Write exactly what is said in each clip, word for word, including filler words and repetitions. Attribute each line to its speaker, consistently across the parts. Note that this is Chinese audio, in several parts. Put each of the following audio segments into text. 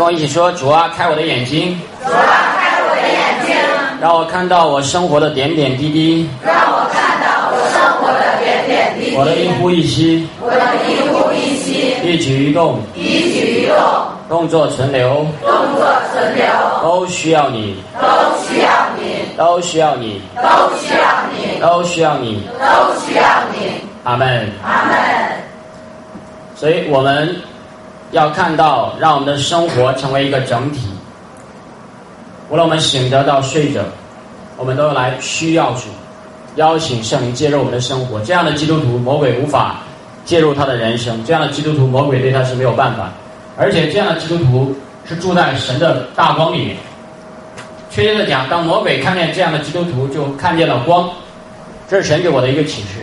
Speaker 1: 跟我一起说：主啊，开我的眼睛，
Speaker 2: 主啊，开我的眼睛，
Speaker 1: 让我看到我生活的点点滴滴，
Speaker 2: 让我看到我生活的点点滴滴，
Speaker 1: 我的一呼一吸，
Speaker 2: 我的一呼一吸，
Speaker 1: 一举一动，
Speaker 2: 一举一动，
Speaker 1: 动作存留，
Speaker 2: 动作存留，
Speaker 1: 都需要你，
Speaker 2: 都需要你，
Speaker 1: 都需要你，
Speaker 2: 都需要你，
Speaker 1: 都需要你。
Speaker 2: 都需要你。
Speaker 1: 阿门。
Speaker 2: 阿门。
Speaker 1: 所以我们要看到，让我们的生活成为一个整体。无论我们醒着到睡着，我们都来需要主，邀请圣灵介入我们的生活。这样的基督徒，魔鬼无法介入他的人生；这样的基督徒，魔鬼对他是没有办法。而且这样的基督徒是住在神的大光里面。确切的讲，当魔鬼看见这样的基督徒，就看见了光。这是神给我的一个启示。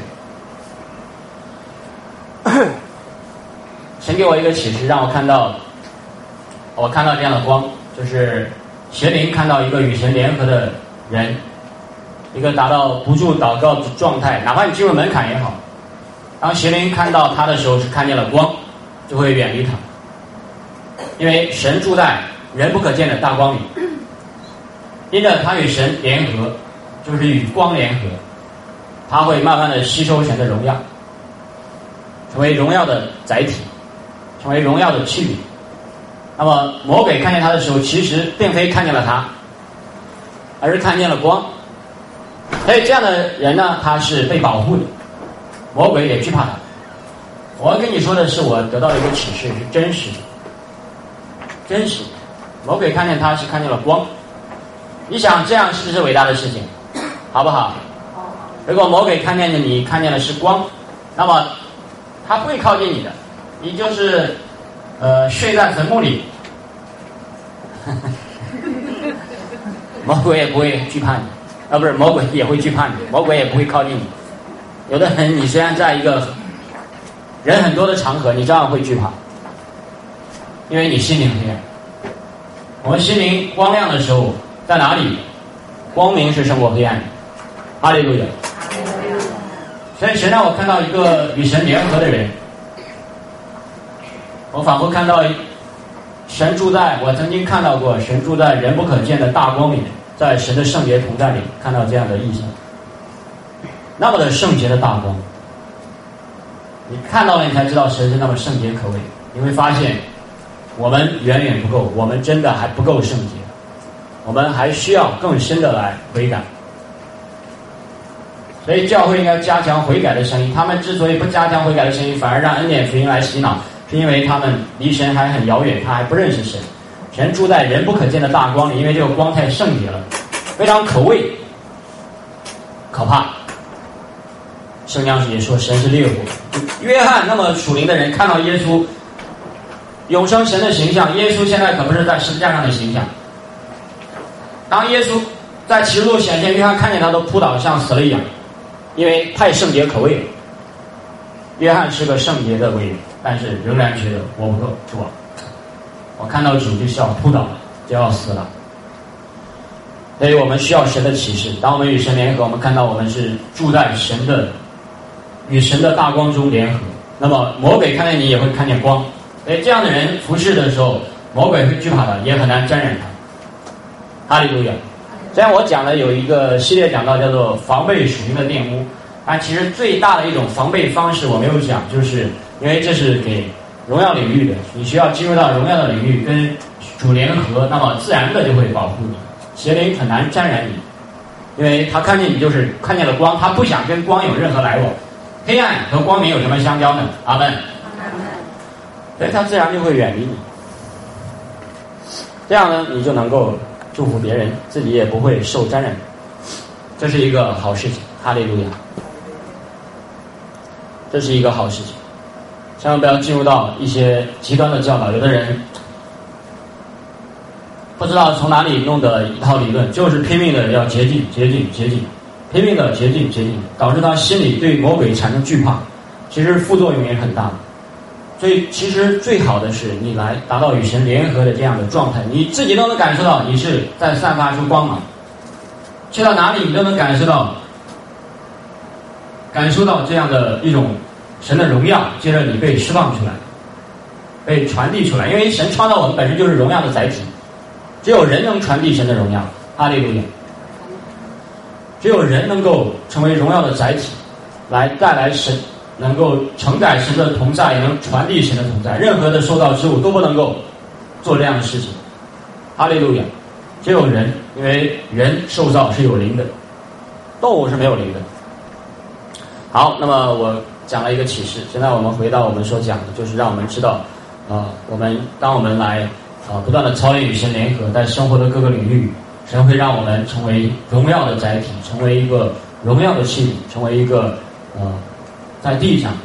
Speaker 1: 神给我一个启示，让我看到，我看到这样的光，就是邪灵看到一个与神联合的人，一个达到不住祷告的状态，哪怕你进入门槛也好，当邪灵看到他的时候，是看见了光，就会远离他，因为神住在人不可见的大光里，因着他与神联合，就是与光联合，他会慢慢的吸收神的荣耀，成为荣耀的载体，成为荣耀的器皿。那么魔鬼看见他的时候，其实并非看见了他，而是看见了光。所以这样的人呢，他是被保护的，魔鬼也惧怕他。我要跟你说的是，我得到的一个启示，是真实的，真实的。魔鬼看见他是看见了光。你想这样是不是伟大的事情？好不好？如果魔鬼看见你看见的是光，那么他不会靠近你的，你就是呃睡在坟墓里，魔鬼也不会惧怕你，啊不是，魔鬼也会惧怕你，魔鬼也不会靠近你。有的人你虽然在一个人很多的场合，你照样会惧怕，因为你心灵黑暗。我们心灵光亮的时候在哪里？光明是胜过黑暗的。哈利路亚。所以神让我看到一个与神联合的人，我仿佛看到神住在，我曾经看到过神住在人不可见的大光里面，在神的圣洁同在里看到这样的意象，那么的圣洁的大光，你看到了你才知道神是那么圣洁可畏。你会发现我们远远不够，我们真的还不够圣洁，我们还需要更深的来悔改。所以教会应该加强悔改的声音，他们之所以不加强悔改的声音，反而让恩典福音来洗脑，是因为他们离神还很遥远，他还不认识神。神住在人不可见的大光里，因为这个光太圣洁了，非常可畏可怕。圣经也说神是烈火。约翰那么属灵的人看到耶稣永生神的形象，耶稣现在可不是在十字架上的形象。当耶稣在启示录显现，约翰看见他都扑倒像死了一样，因为太圣洁可畏了。约翰是个圣洁的伟人，但是仍然觉得我不够，是吧？我看到主就需要扑倒了，就要死了。所以我们需要神的启示。当我们与神联合，我们看到我们是住在神的与神的大光中联合，那么魔鬼看见你也会看见光。所以这样的人服侍的时候，魔鬼会惧怕他，也很难沾染他。哈利路亚。虽然我讲的有一个系列讲到叫做防备属灵的玷污，但其实最大的一种防备方式我没有讲，就是因为这是给荣耀领域的，你需要进入到荣耀的领域跟主联合，那么自然的就会保护你，邪灵很难沾染你，因为他看见你就是看见了光，他不想跟光有任何来往。黑暗和光明有什么相交呢？阿们。所以他自然就会远离你，这样呢你就能够祝福别人，自己也不会受沾染，这是一个好事情。哈利路亚，这是一个好事情。千万不要进入到一些极端的教导，有的人不知道从哪里弄的一套理论，就是拼命的要捷径捷径捷径，拼命的捷径捷径，导致他心里对魔鬼产生惧怕，其实副作用也很大。所以其实最好的是你来达到与神联合的这样的状态，你自己都能感受到你是在散发出光芒，去到哪里你都能感受到感受到这样的一种神的荣耀，接着你被释放出来， 被传递出来。因为神创造我们本身就是荣耀的载体，只有人能传递神的荣耀。哈利路亚！只有人能够成为荣耀的载体，来带来神，能够承载神的同在，也能传递神的同在。任何的受造之物都不能够做这样的事情。哈利路亚！只有人，因为人受造是有灵的，动物是没有灵的。好，那么我讲了一个启示，现在我们回到我们所讲的，就是让我们知道，啊、呃，我们当我们来啊、呃、不断的操练与神联合，在生活的各个领域，神会让我们成为荣耀的载体，成为一个荣耀的器皿，成为一个呃在地上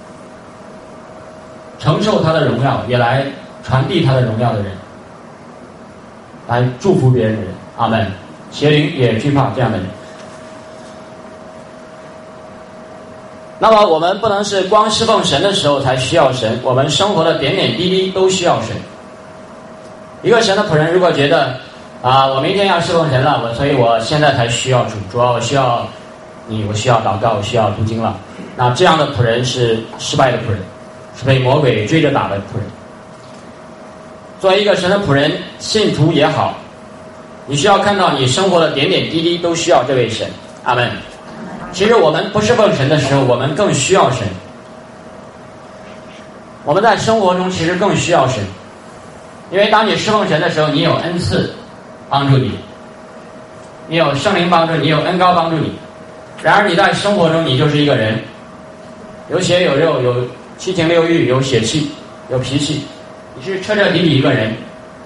Speaker 1: 承受他的荣耀，也来传递他的荣耀的人，来祝福别人的人。阿们。邪灵也惧怕这样的人。那么我们不能是光侍奉神的时候才需要神，我们生活的点点滴滴都需要神。一个神的仆人如果觉得啊，我明天要侍奉神了，我所以我现在才需要主，主要我需要你，我需要祷告，我需要读经了，那这样的仆人是失败的仆人，是被魔鬼追着打的仆人。作为一个神的仆人，信徒也好，你需要看到你生活的点点滴滴都需要这位神。阿们。其实我们不侍奉神的时候，我们更需要神。我们在生活中其实更需要神，因为当你侍奉神的时候，你有恩赐帮助你，你有圣灵帮助你，有恩膏帮助你。然而你在生活中，你就是一个人，有血有肉，有七情六欲，有血气，有脾气，你是彻彻底底一个人，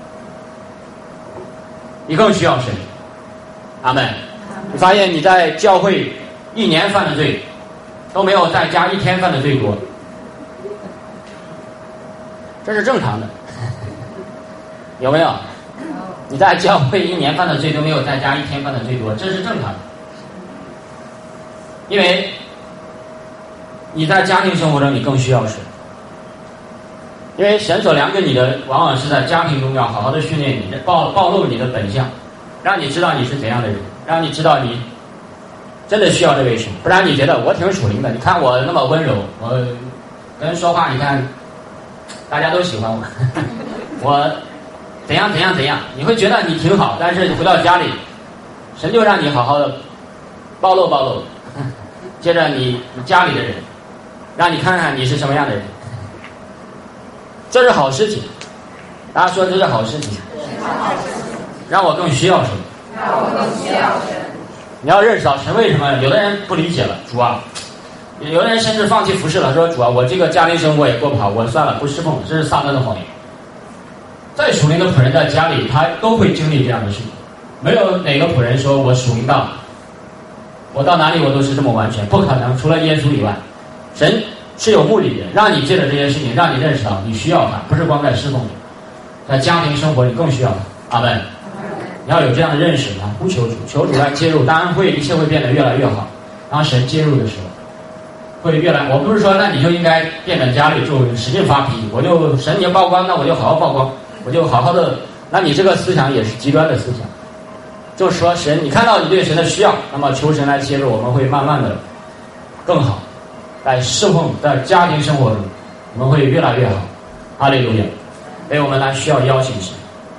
Speaker 1: 你更需要神。阿们。你发现你在教会一年犯的罪都没有在家一天犯的罪多，这是正常的，有没有？你在教会一年犯的罪都没有在家一天犯的罪多，这是正常的。因为你在家庭生活中你更需要神，因为神所量给你的往往是在家庭中要好好的训练你，暴暴露你的本相，让你知道你是怎样的人，让你知道你真的需要这位神。不然你觉得我挺属灵的，你看我那么温柔，我跟人说话你看大家都喜欢我我怎样怎样怎样，你会觉得你挺好，但是回到家里神就让你好好的暴露暴露，接着你你家里的人让你看看你是什么样的人，这是好事情。大家说这是好事情，让我更需要神，
Speaker 2: 让我更需要神。
Speaker 1: 你要认识到神为什么。有的人不理解了，主啊，有的人甚至放弃服侍了，说主啊，我这个家庭生活也过不好，我算了，不侍奉了。这是撒旦的谎言。再属灵的仆人在家里，他都会经历这样的事情。没有哪个仆人说我属灵到我到哪里我都是这么完全，不可能，除了耶稣以外。神是有目的的，让你借着这些事情，让你认识到你需要他，不是光在侍奉你，在家庭生活里更需要他。阿们。你要有这样的认识，啊，呼求主，求主来介入，当然会一切会变得越来越好。当神介入的时候，会越来。我不是说那你就应该变在家里就使劲发脾气，我就神你要曝光，那我就好好曝光，我就好好的。那你这个思想也是极端的思想。就是说神，你看到你对神的需要，那么求神来介入，我们会慢慢的更好，在侍奉，在家庭生活中，我们会越来越好。哈利路亚！所以我们来需要邀请神。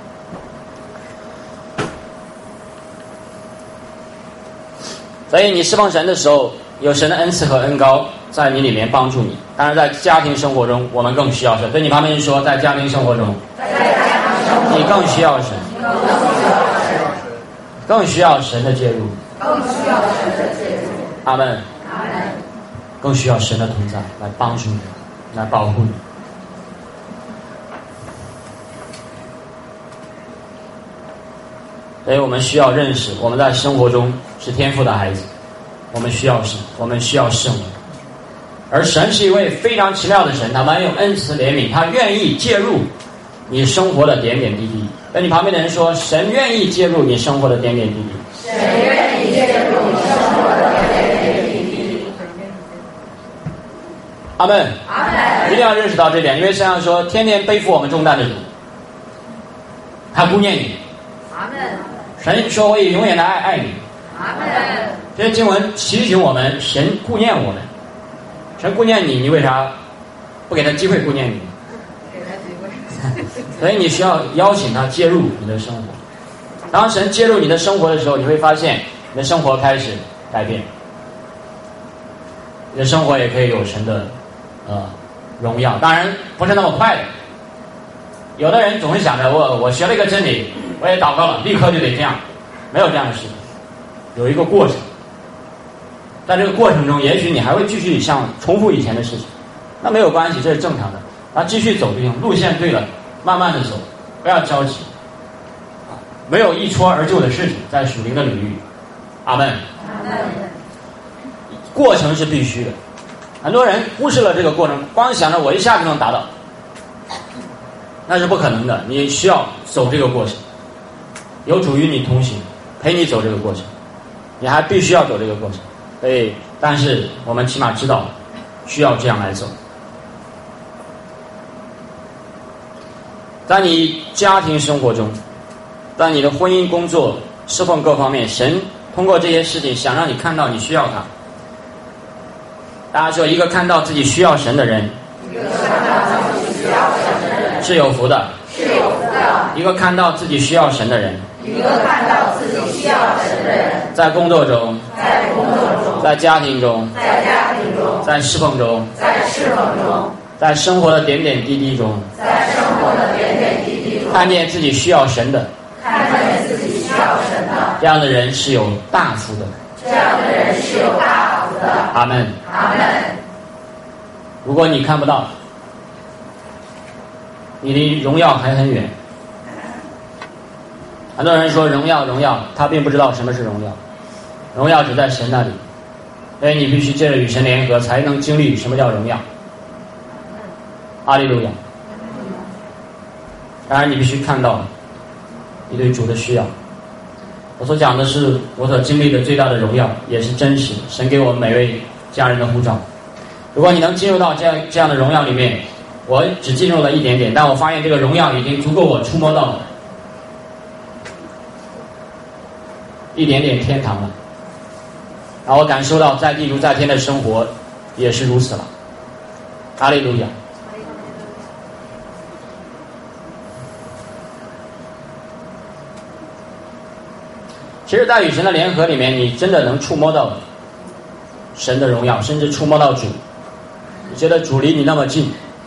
Speaker 1: 所以你侍奉神的时候，有神的恩赐和恩膏在你里面帮助你。当然在家庭生活中我们更需要神。对你旁边说，在家庭生活中你更需要神，更需要神的介入，
Speaker 2: 更需要神的介入。
Speaker 1: 阿们。
Speaker 2: 阿们。
Speaker 1: 更需要神的同在来帮助你，来保护你。所以我们需要认识，我们在生活中是天父的孩子，我们需要神，我们需要圣灵。而神是一位非常奇妙的神，他满有恩慈怜悯，他愿意介入你生活的点点滴滴。跟你旁边的人说，神愿意介入你生活的点点滴滴。
Speaker 2: 神愿意介入你生活的点点滴滴。
Speaker 1: 阿们。
Speaker 2: 阿们。
Speaker 1: 一定要认识到这点，因为圣经说，天天背负我们重担的主，他顾念你。
Speaker 2: 阿们。
Speaker 1: 神说，我也永远的爱爱你。
Speaker 2: 阿们。
Speaker 1: 这些经文提醒我们，神顾念我们。神顾念你，你为啥不给他机会顾念你？ 所以你需要邀请他介入你的生活。当神介入你的生活的时候，你会发现你的生活开始改变，你的生活也可以有神的呃荣耀，当然不是那么快的。有的人总是想着我我学了一个真理，我也祷告了，立刻就得这样，没有这样的事情，有一个过程。在这个过程中，也许你还会继续像重复以前的事情，那没有关系，这是正常的。那继续走就行，路线对了，慢慢的走，不要着急。没有一蹴而就的事情，在属灵的领域。阿门。
Speaker 2: 阿门。
Speaker 1: 过程是必须的，很多人忽视了这个过程，光想着我一下就能达到，那是不可能的。你需要走这个过程，有主与你同行，陪你走这个过程，你还必须要走这个过程。所以，但是我们起码知道需要这样来走。在你家庭生活中，在你的婚姻、工作、侍奉各方面，神通过这些事情想让你看到你需要他。大家说，一个看到自己需要神的人，
Speaker 2: 一个看到自己需要神的人
Speaker 1: 是有福的，
Speaker 2: 是有福的。
Speaker 1: 一个看到自己需要神的人，
Speaker 2: 一个看到自己需要神的人，
Speaker 1: 在工作中，
Speaker 2: 在工作中，
Speaker 1: 在家庭中，
Speaker 2: 在家庭中，
Speaker 1: 在侍奉中，
Speaker 2: 在侍奉中，
Speaker 1: 在生活的点点滴滴中，
Speaker 2: 在生活的点点滴滴中，
Speaker 1: 看见自己需要神的，
Speaker 2: 看见自己需要神的，
Speaker 1: 这样的人是有大福的。
Speaker 2: 这样的人是有大福的。
Speaker 1: 阿门。
Speaker 2: 阿门。
Speaker 1: 如果你看不到，你离荣耀还很远。很多人说荣耀荣耀，他并不知道什么是荣耀，荣耀只在神那里，所以你必须借着与神联合，才能经历什么叫荣耀。阿利路亚。当然你必须看到你对主的需要。我所讲的是我所经历的最大的荣耀，也是真实，神给我们每位家人的呼召。如果你能进入到这样这样的荣耀里面，我只进入了一点点，但我发现这个荣耀已经足够我触摸到一点点天堂了，然后我感受到在地如在天的生活也是如此了。哈利路亚。其实在与神的联合里面，你真的能触摸到神的荣耀，甚至触摸到主，你觉得主离你那么近，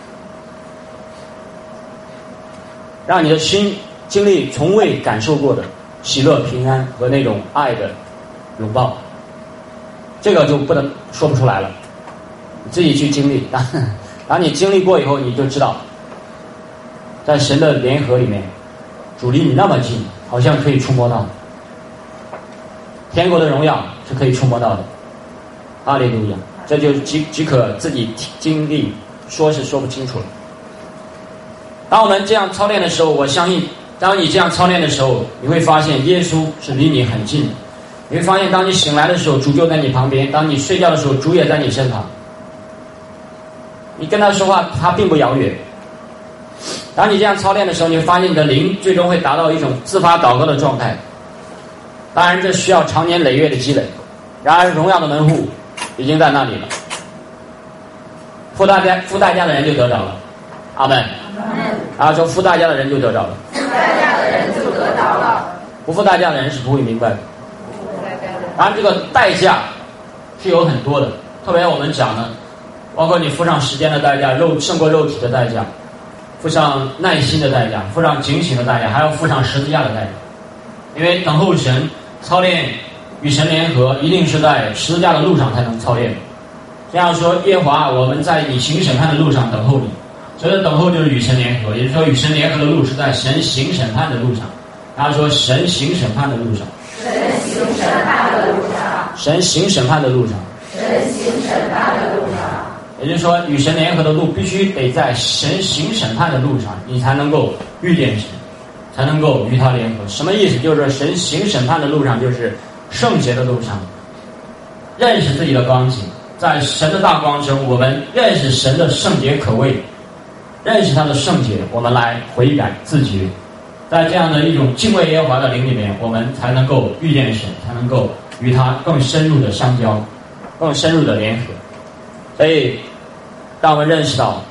Speaker 1: 让你的心经历从未感受过的喜乐、平安和那种爱的拥抱，这个就不能说不出来了，你自己去经历。当当你经历过以后，你就知道在神的联合里面，主离你那么近，好像可以触摸到天国的荣耀，是可以触摸到的。哈利路亚。这就即即可自己经历，说是说不清楚了。当我们这样操练的时候，我相信当你这样操练的时候，你会发现耶稣是离你很近的。你会发现当你醒来的时候，主就在你旁边，当你睡觉的时候，主也在你身旁，你跟他说话，他并不遥远。当你这样操练的时候，你会发现你的灵最终会达到一种自发祷告的状态。当然这需要长年累月的积累，然而荣耀的门户已经在那里了，付代价付代价的人就得着了。阿门。然后说付代价的人就得着了，
Speaker 2: 付代价的人就得着了，
Speaker 1: 不付代价的人是不会明白的。当然这个代价是有很多的，特别我们讲呢，包括你付上时间的代价，肉胜过肉体的代价，付上耐心的代价，付上警醒的代价，还要付上十字架的代价。因为等候神操练与神联合，一定是在十字架的路上才能操练。这样说，耶和华，我们在你行审判的路上等候你。所以等候就是与神联合，也就是说与神联合的路是在神行审判的路上。他说神行审判的路上，
Speaker 2: 神行审判的路上，
Speaker 1: 神行审判的路上，
Speaker 2: 神行审判的路上。
Speaker 1: 也就是说，与神联合的路必须得在神行审判的路上，你才能够遇见神，才能够与他联合。什么意思？就是神行审判的路上，就是圣洁的路上，认识自己的光景，在神的大光中，我们认识神的圣洁可畏，认识他的圣洁，我们来悔改自觉。在这样的一种敬畏耶和华的灵里面，我们才能够遇见神，才能够与他更深入的相交，更深入的联合。所以当我们认识到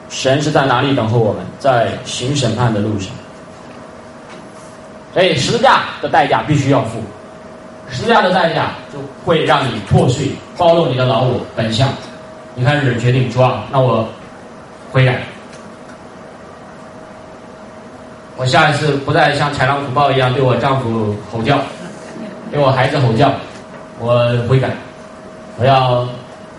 Speaker 1: 神是在哪里等候我们？在行审判的路上。所以十字架的代价必须要付，十字架的代价就会让你破碎，暴露你的老我本相。你开始决定，主啊，那我悔改，我下一次不再像豺狼虎豹一样对我丈夫吼叫，对我孩子吼叫，我悔改，我要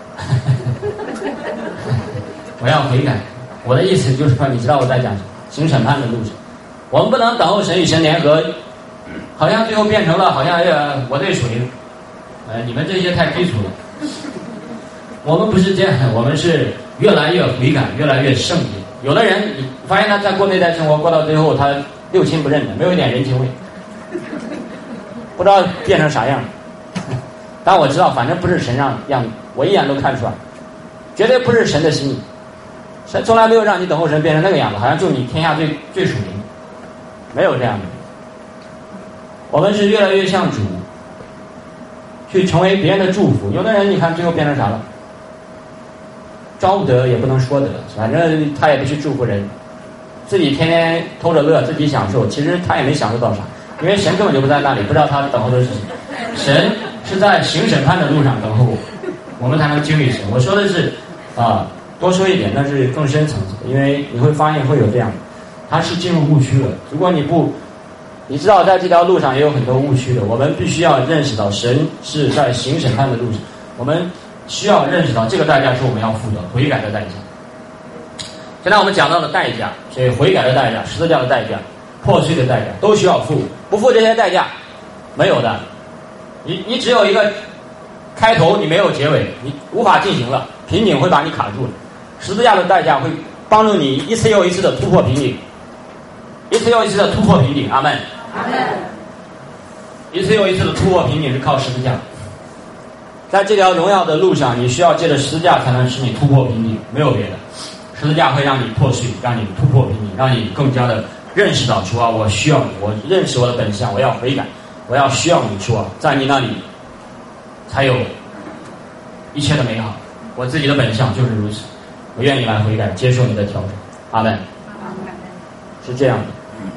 Speaker 1: 我要悔改。我的意思就是说，你知道我在讲什么？行审判的路上，我们不能等候神与神联合，好像最后变成了好像呃我对水，呃你们这些太基础了。我们不是这样，我们是越来越悔改，越来越圣洁。有的人你发现他在过内在生活过到最后，他六亲不认的，没有一点人情味，不知道变成啥样。但我知道，反正不是神让样子，我一眼都看出来，绝对不是神的心意。神从来没有让你等候神变成那个样子，好像就你天下最最属灵，没有这样的。我们是越来越像主，去成为别人的祝福。有的人你看最后变成啥了？招不得也不能说得，反正他也不去祝福人，自己天天偷着乐，自己享受，其实他也没享受到啥，因为神根本就不在那里，不知道他等候的是什么。神是在行审判的路上等候我，我们才能经历神。我说的是啊。多说一点，那是更深层次的，因为你会发现会有这样的，他是进入误区了。如果你不，你知道在这条路上也有很多误区的，我们必须要认识到神是在行审判的路上，我们需要认识到这个代价是我们要付的，悔改的代价。现在我们讲到了代价，所以悔改的代价、十字架的代价、破碎的代价都需要付，不付这些代价，没有的。你你只有一个开头，你没有结尾，你无法进行了，瓶颈会把你卡住了。十字架的代价会帮助你一次又一次的突破瓶颈，一次又一次的突破瓶颈。阿门。
Speaker 2: 阿门。
Speaker 1: 一次又一次的突破瓶颈是靠十字架。在这条荣耀的路上，你需要借着十字架才能使你突破瓶颈，没有别的。十字架会让你破碎，让你突破瓶颈，让你更加的认识到主啊，我需要你，我认识我的本相，我要悔改，我要需要你，主啊，在你那里才有一切的美好。我自己的本相就是如此，我愿意来悔改，接受你的调整。阿门。是这样的，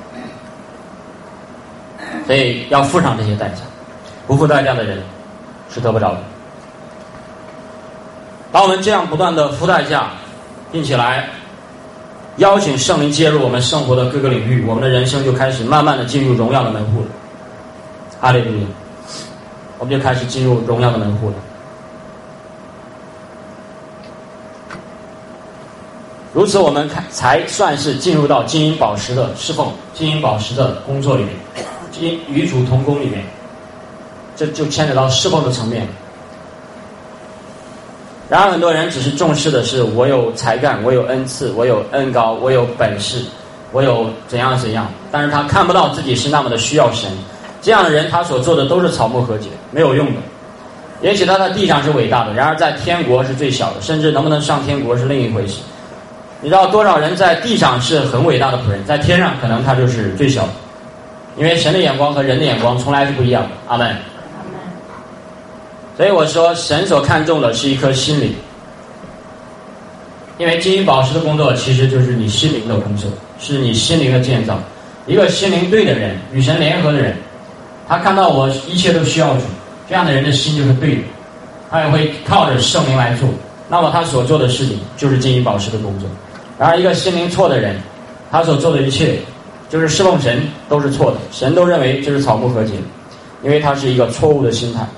Speaker 1: 所以要付上这些代价，不付代价的人是得不着的。当我们这样不断的付代价，并且来邀请圣灵介入我们生活的各个领域，我们的人生就开始慢慢的进入荣耀的门户了。哈利路亚，我们就开始进入荣耀的门户了。如此，我们才算是进入到金银宝石的侍奉、金银宝石的工作里面，金与主同工里面，这就牵扯到侍奉的层面。然而，很多人只是重视的是我有才干，我有恩赐，我有恩高，我有本事，我有怎样怎样，但是他看不到自己是那么的需要神。这样的人，他所做的都是草木和解，没有用的。也许他在地上是伟大的，然而在天国是最小的，甚至能不能上天国是另一回事。你知道多少人在地上是很伟大的仆人，在天上可能他就是最小的，因为神的眼光和人的眼光从来是不一样的。阿门。所以我说，神所看重的是一颗心灵，因为金银宝石的工作其实就是你心灵的工作，是你心灵的建造。一个心灵对的人，与神联合的人，他看到我一切都需要主，这样的人的心就是对的，他也会靠着圣灵来做，那么他所做的事情就是金银宝石的工作。然而一个心灵错的人，他所做的一切就是侍奉神都是错的，神都认为这是草木和解，因为他是一个错误的心态。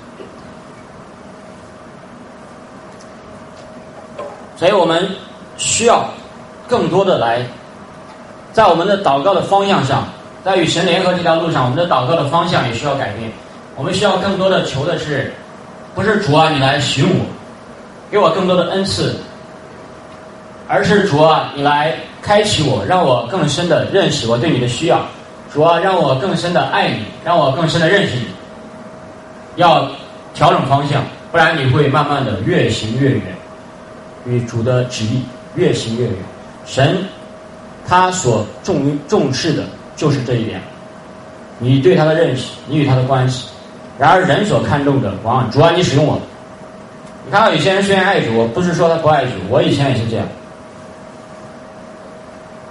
Speaker 1: 所以我们需要更多的来在我们的祷告的方向上，在与神联合这条路上，我们的祷告的方向也需要改变。我们需要更多的求的是，不是主啊你来寻我，给我更多的恩赐，而是主啊你来开启我，让我更深的认识我对你的需要。主啊让我更深的爱你，让我更深的认识你。要调整方向，不然你会慢慢的越行越远，与主的旨意越行越远。神他所重重视的就是这一点，你对他的认识，你与他的关系。然而人所看重的往往主啊你使用我。你看到有些人虽然爱主，不是说他不爱主，我以前也是这样，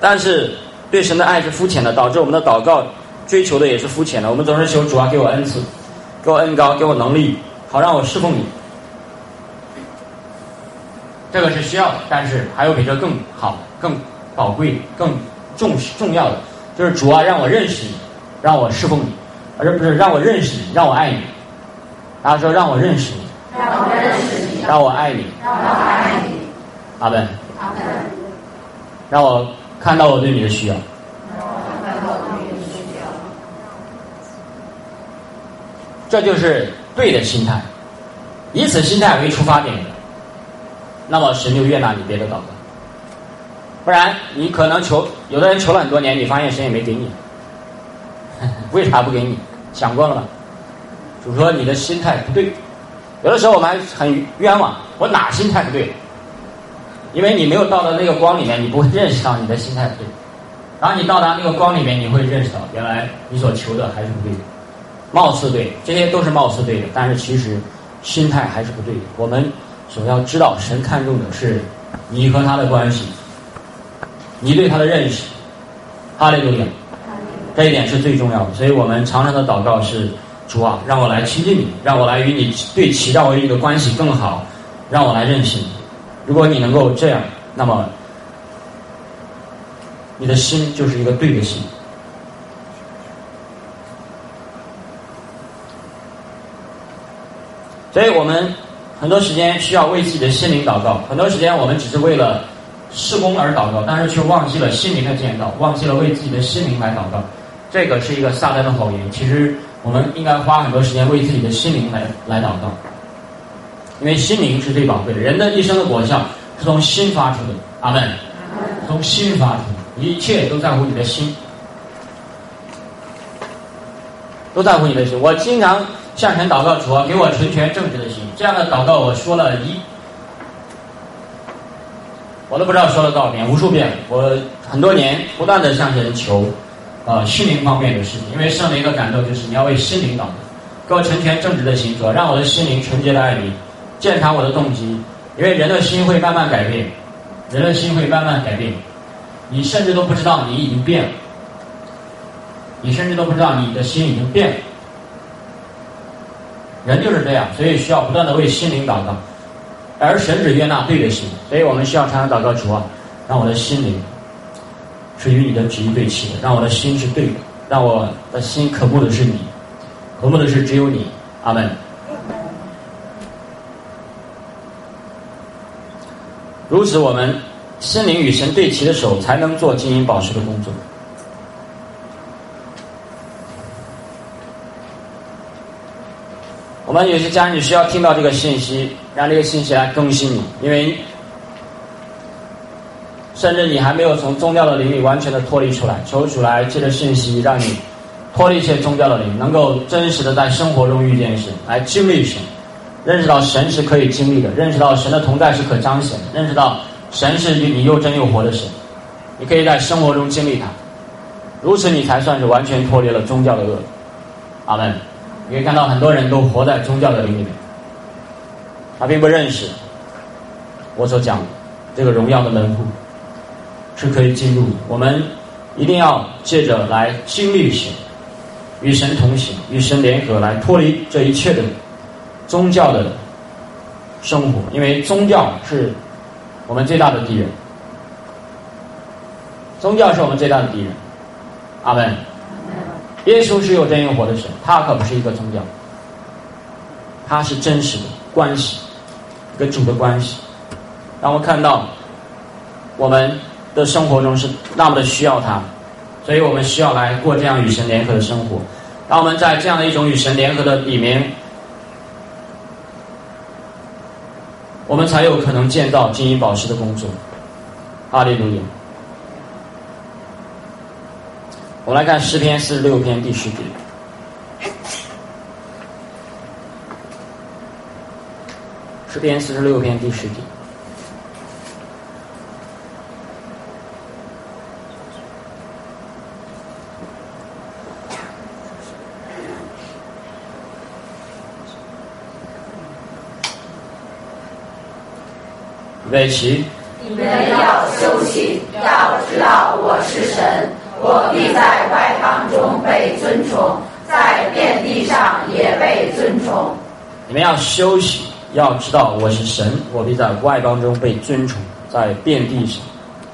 Speaker 1: 但是对神的爱是肤浅的，导致我们的祷告追求的也是肤浅的。我们总是求主啊，给我恩赐，给我恩膏，给我能力，好让我侍奉你。这个是需要的，但是还有比这更好、更宝贵、更重重要的，就是主啊，让我认识你，让我侍奉你，而不是让我认识你，让我爱你。大家说让我认识你，
Speaker 2: 让我认识你，
Speaker 1: 让我爱你，
Speaker 2: 让我爱你。
Speaker 1: 阿门。
Speaker 2: 阿门。
Speaker 1: 让我看到我对你的需要。
Speaker 2: 让我看到我对你的需要。
Speaker 1: 这就是对的心态，以此心态为出发点的，那么神就悦纳你别的祷告。不然你可能求，有的人求了很多年，你发现神也没给你，为啥不给你？想过了吗？主说你的心态不对。有的时候我们还很冤枉，我哪心态不对？因为你没有到达那个光里面，你不会认识到你的心态不对。然后你到达那个光里面，你会认识到原来你所求的还是不对的。貌似对，这些都是貌似对的，但是其实心态还是不对的。我们所要知道，神看重的是你和他的关系，你对他的认识。哈利路亚，这一点是最重要的。所以我们常常的祷告是：主啊，让我来亲近你，让我来与你对齐，让我与你的关系更好，让我来认识你。如果你能够这样，那么你的心就是一个对的心。所以我们很多时间需要为自己的心灵祷告，很多时间我们只是为了事工而祷告，但是却忘记了心灵的建造，忘记了为自己的心灵来祷告。这个是一个撒旦的谎言。其实我们应该花很多时间为自己的心灵来来祷告，因为心灵是最宝贵的。人的一生的果效是从心发出的。阿门。从心发出，一切都在乎你的心，都在乎你的心。我经常向神祷告，主啊，给我纯全正直的心。这样的祷告我说了一，我都不知道说了多少遍，无数遍。我很多年不断的向神求，呃，心灵方面的事情，因为圣灵的感动就是你要为心灵祷告，给我纯全正直的心，主啊，让我的心灵纯洁的爱你，鉴察我的动机。因为人的心会慢慢改变，人的心会慢慢改变，你甚至都不知道你已经变了，你甚至都不知道你的心已经变了。人就是这样，所以需要不断的为心灵祷告，而神只悦纳对的心。所以我们需要常常祷告，主啊，让我的心灵是与你的旨意对齐的，让我的心是对的，让我的心渴慕的是你，渴慕的是只有你。阿门。如此，我们心灵与神对齐的时候，才能做金银宝石的工作。我们有些家人，你需要听到这个信息，让这个信息来更新你，因为甚至你还没有从宗教的灵里完全的脱离出来。求主来借着信息，让你脱离一切宗教的灵，能够真实的在生活中遇见神，来经历神，认识到神是可以经历的，认识到神的同在是可彰显的，认识到神是你又真又活的神，你可以在生活中经历它。如此你才算是完全脱离了宗教的恶。阿门。你可以看到很多人都活在宗教的灵里面，他并不认识我所讲的这个荣耀的门户是可以进入的。我们一定要借着来经历神，与神同行，与神联合，来脱离这一切的宗教的生活，因为宗教是我们最大的敌人，宗教是我们最大的敌人。阿门。耶稣是有真有活的神，他可不是一个宗教，他是真实的关系，跟主的关系。让我看到我们的生活中是那么的需要他，所以我们需要来过这样与神联合的生活。当我们在这样的一种与神联合的里面，我们才有可能建造金银宝石的工作。哈利路亚。我们来看诗篇四十六篇第十节。诗篇四十六篇第十节。预备起。
Speaker 2: 你们要休息， 要知道我是神，我必在外邦中被尊崇，在遍地上也被尊崇。
Speaker 1: 你们要休息，要知道我是神，我必在外邦中被尊崇，在遍地上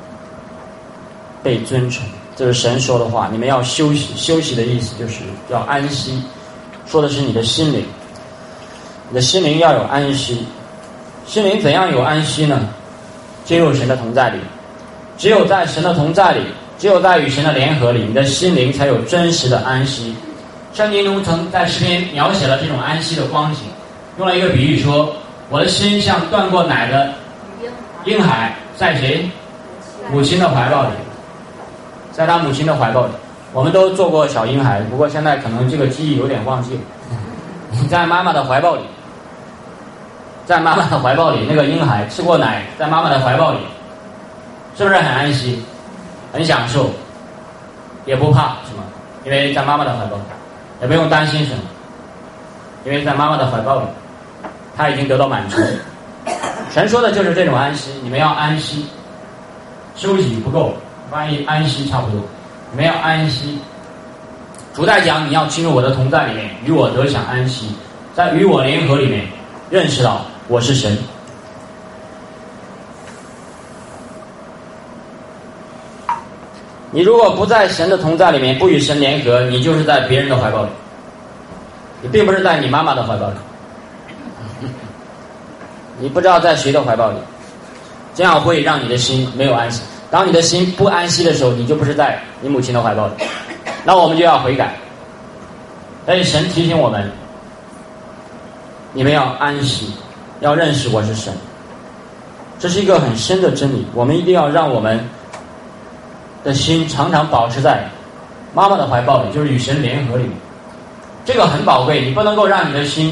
Speaker 1: 被尊崇。这是神说的话，你们要休息。休息的意思就是要安息，说的是你的心灵。你的心灵要有安息。心灵怎样有安息呢？进入神的同在里。只有在神的同在里，只有在与神的联合里，你的心灵才有真实的安息。圣经中曾在诗篇描写了这种安息的光景，用了一个比喻说，我的心像断过奶的婴孩，在谁？母亲的怀抱里，在他母亲的怀抱里。我们都做过小婴孩，不过现在可能这个记忆有点忘记了。你在妈妈的怀抱里，在妈妈的怀抱里，那个婴孩吃过奶，在妈妈的怀抱里，是不是很安息，很享受，也不怕什么？因为在妈妈的怀抱里，也不用担心什么，因为在妈妈的怀抱里，他已经得到满足。神说的就是这种安息，你们要安息。休息不够，万一安息差不多，你们要安息。主在讲，你要进入我的同在里面，与我得享安息，在与我联合里面，认识到我是神。你如果不在神的同在里面，不与神联合，你就是在别人的怀抱里，你并不是在你妈妈的怀抱里，你不知道在谁的怀抱里，这样会让你的心没有安息。当你的心不安息的时候，你就不是在你母亲的怀抱里，那我们就要悔改。所以神提醒我们，你们要安息，要认识我是神。这是一个很深的真理，我们一定要让我们的心常常保持在妈妈的怀抱里，就是与神联合里面。这个很宝贵，你不能够让你的心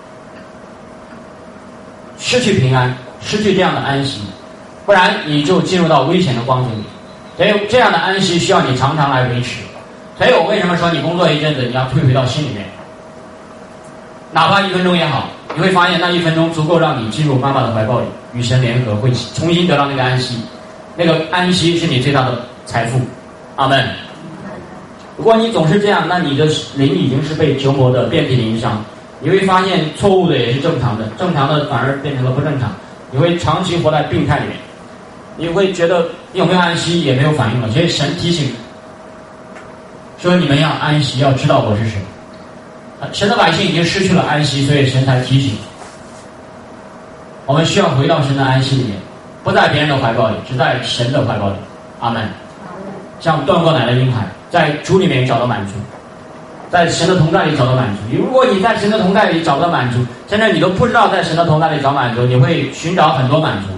Speaker 1: 失去平安，失去这样的安息，不然你就进入到危险的光景里。所以这样的安息需要你常常来维持。所以我为什么说你工作一阵子，你要退回到心里面，哪怕一分钟也好，你会发现那一分钟足够让你进入妈妈的怀抱里，与神联合，会重新得到那个安息。那个安息是你最大的财富。阿们。如果你总是这样，那你的灵已经是被折磨的遍体鳞伤。你会发现错误的也是正常的，正常的反而变成了不正常。你会长期活在病态里面，你会觉得你有没有安息也没有反应了。所以神提醒说，你们要安息，要知道我是神。神的百姓已经失去了安息，所以神才提醒我们需要回到神的安息里面，不在别人的怀抱里，只在神的怀抱里。阿们。像断过奶的婴孩，在主里面找到满足，在神的同在里找到满足。如果你在神的同在里找到满足，甚至你都不知道在神的同在里找满足，你会寻找很多满足。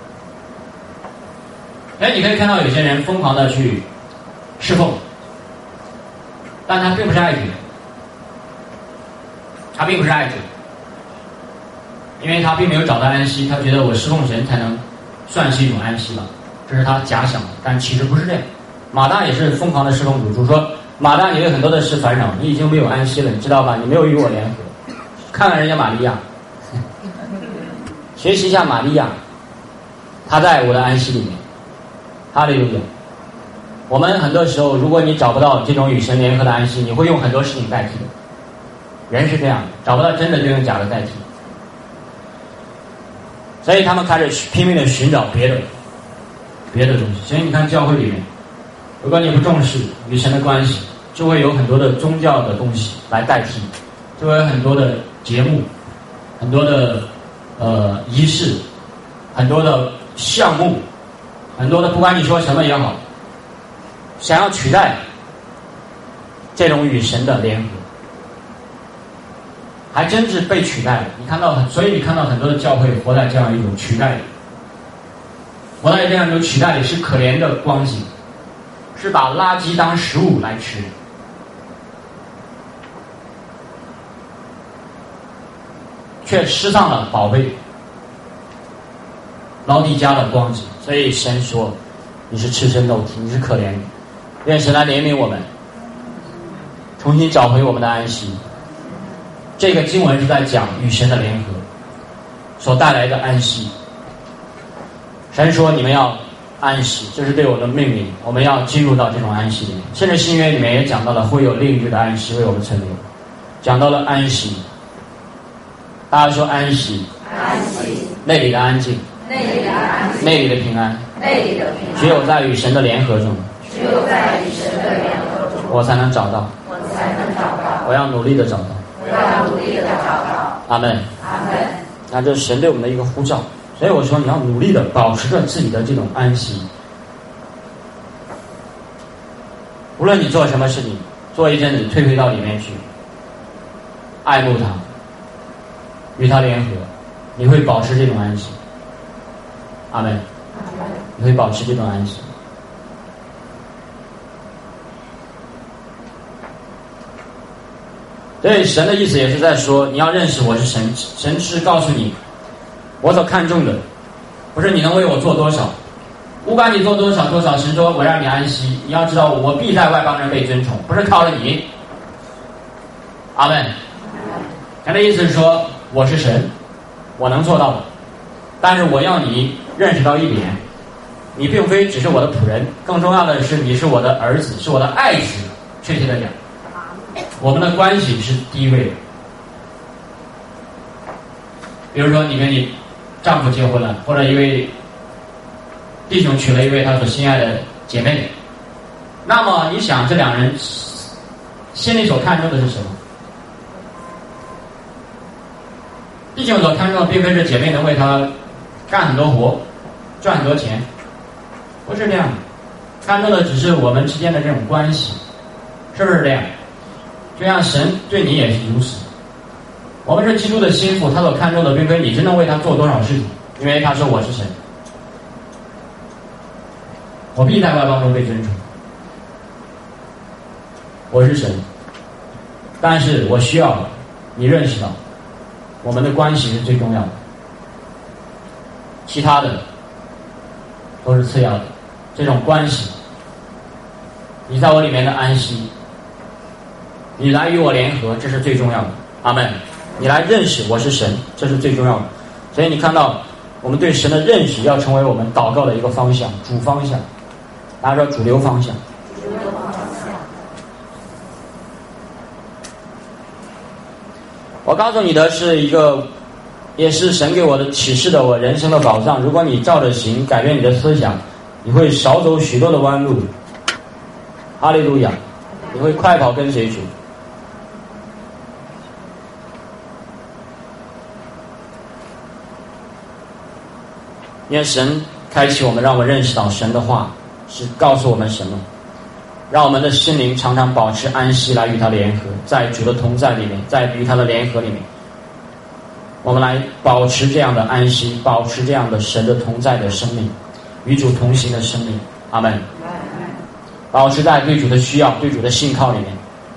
Speaker 1: 哎，你可以看到有些人疯狂的去侍奉，但他并不是爱主，他并不是爱主，因为他并没有找到安息，他觉得我侍奉神才能算是一种安息吧，这是他假想的，但其实不是这样。马大也是疯狂的侍奉主，主说马大你有很多的事烦扰，你已经没有安息了，你知道吧？你没有与我联合。看看人家玛利亚，学习一下玛利亚，她在我的安息里面。哈利路亚。我们很多时候，如果你找不到这种与神联合的安息，你会用很多事情代替的。人是这样，找不到真的就用假的代替。所以他们开始拼命的寻找别的别的东西。所以你看教会里面，如果你不重视与神的关系，就会有很多的宗教的东西来代替，就会有很多的节目，很多的呃仪式，很多的项目，很多的不管你说什么也好，想要取代这种与神的联合，还真是被取代了。你看到，所以你看到很多的教会活在这样一种取代里，活在这样一种取代里，是可怜的光景，是把垃圾当食物来吃，却失丧了宝贝老底家的光景。所以神说你是赤身肉体，你是可怜的。愿神来怜悯我们，重新找回我们的安息。这个经文是在讲与神的联合所带来的安息。神说你们要安息，这是对我的命令，我们要进入到这种安息里面。甚至新约里面也讲到了会有另一日的安息为我们存留，讲到了安息。大家说安息，
Speaker 2: 安息，
Speaker 1: 内里的安静，
Speaker 2: 内里的安静，
Speaker 1: 内里的平安，
Speaker 2: 内里的平安，
Speaker 1: 只有在与神的联合中，
Speaker 2: 只有在与神的联合中，
Speaker 1: 我才能找到，
Speaker 2: 我才能找到，
Speaker 1: 我要努力的找到，
Speaker 2: 我要努力的找到。
Speaker 1: 阿门，
Speaker 2: 阿门。
Speaker 1: 那这是神对我们的一个呼召，所以我说你要努力的保持着自己的这种安息。无论你做什么事情，做一阵子退回到里面去，爱慕他，与他联合，你会保持这种安息。阿门。你会保持这种安息。所以神的意思也是在说，你要认识我是神，神是告诉你，我所看重的，不是你能为我做多少，不管你做多少多少，神说我让你安息，你要知道我必在外邦人被尊崇，不是靠了你。阿门。神的意思是说，我是神，我能做到的，但是我要你认识到一点，你并非只是我的仆人，更重要的是你是我的儿子，是我的爱子。确切的讲，我们的关系是第一位的。比如说你跟你丈夫结婚了，或者一位弟兄娶了一位他所心爱的姐妹，那么你想这两人心里所看重的是什么？弟兄所看重的并非是姐妹能为他干很多活赚很多钱，不是这样的，看重的只是我们之间的这种关系，是不是这样？就像神对你也是如此，我们是基督的心腹，他所看重的并非你真正为他做多少事情，因为他说我是神，我必在外邦中被尊崇，我是神，但是我需要你认识到我们的关系是最重要的，其他的都是次要的。这种关系，你在我里面的安息，你来与我联合，这是最重要的。阿们。你来认识我是神，这是最重要的。所以你看到我们对神的认识要成为我们祷告的一个方向，主方向，大家说主流方向。
Speaker 2: 主流方向。
Speaker 1: 我告诉你的是一个，也是神给我的启示的我人生的宝藏。如果你照着行，改变你的思想，你会少走许多的弯路。哈利路亚！你会快跑跟随主。因为神开启我们，让我们认识到神的话是告诉我们什么，让我们的心灵常常保持安息，来与他联合，在主的同在里面，在与他的联合里面，我们来保持这样的安息，保持这样的神的同在的生命，与主同行的生命。阿们。保持在对主的需要、对主的信靠里面，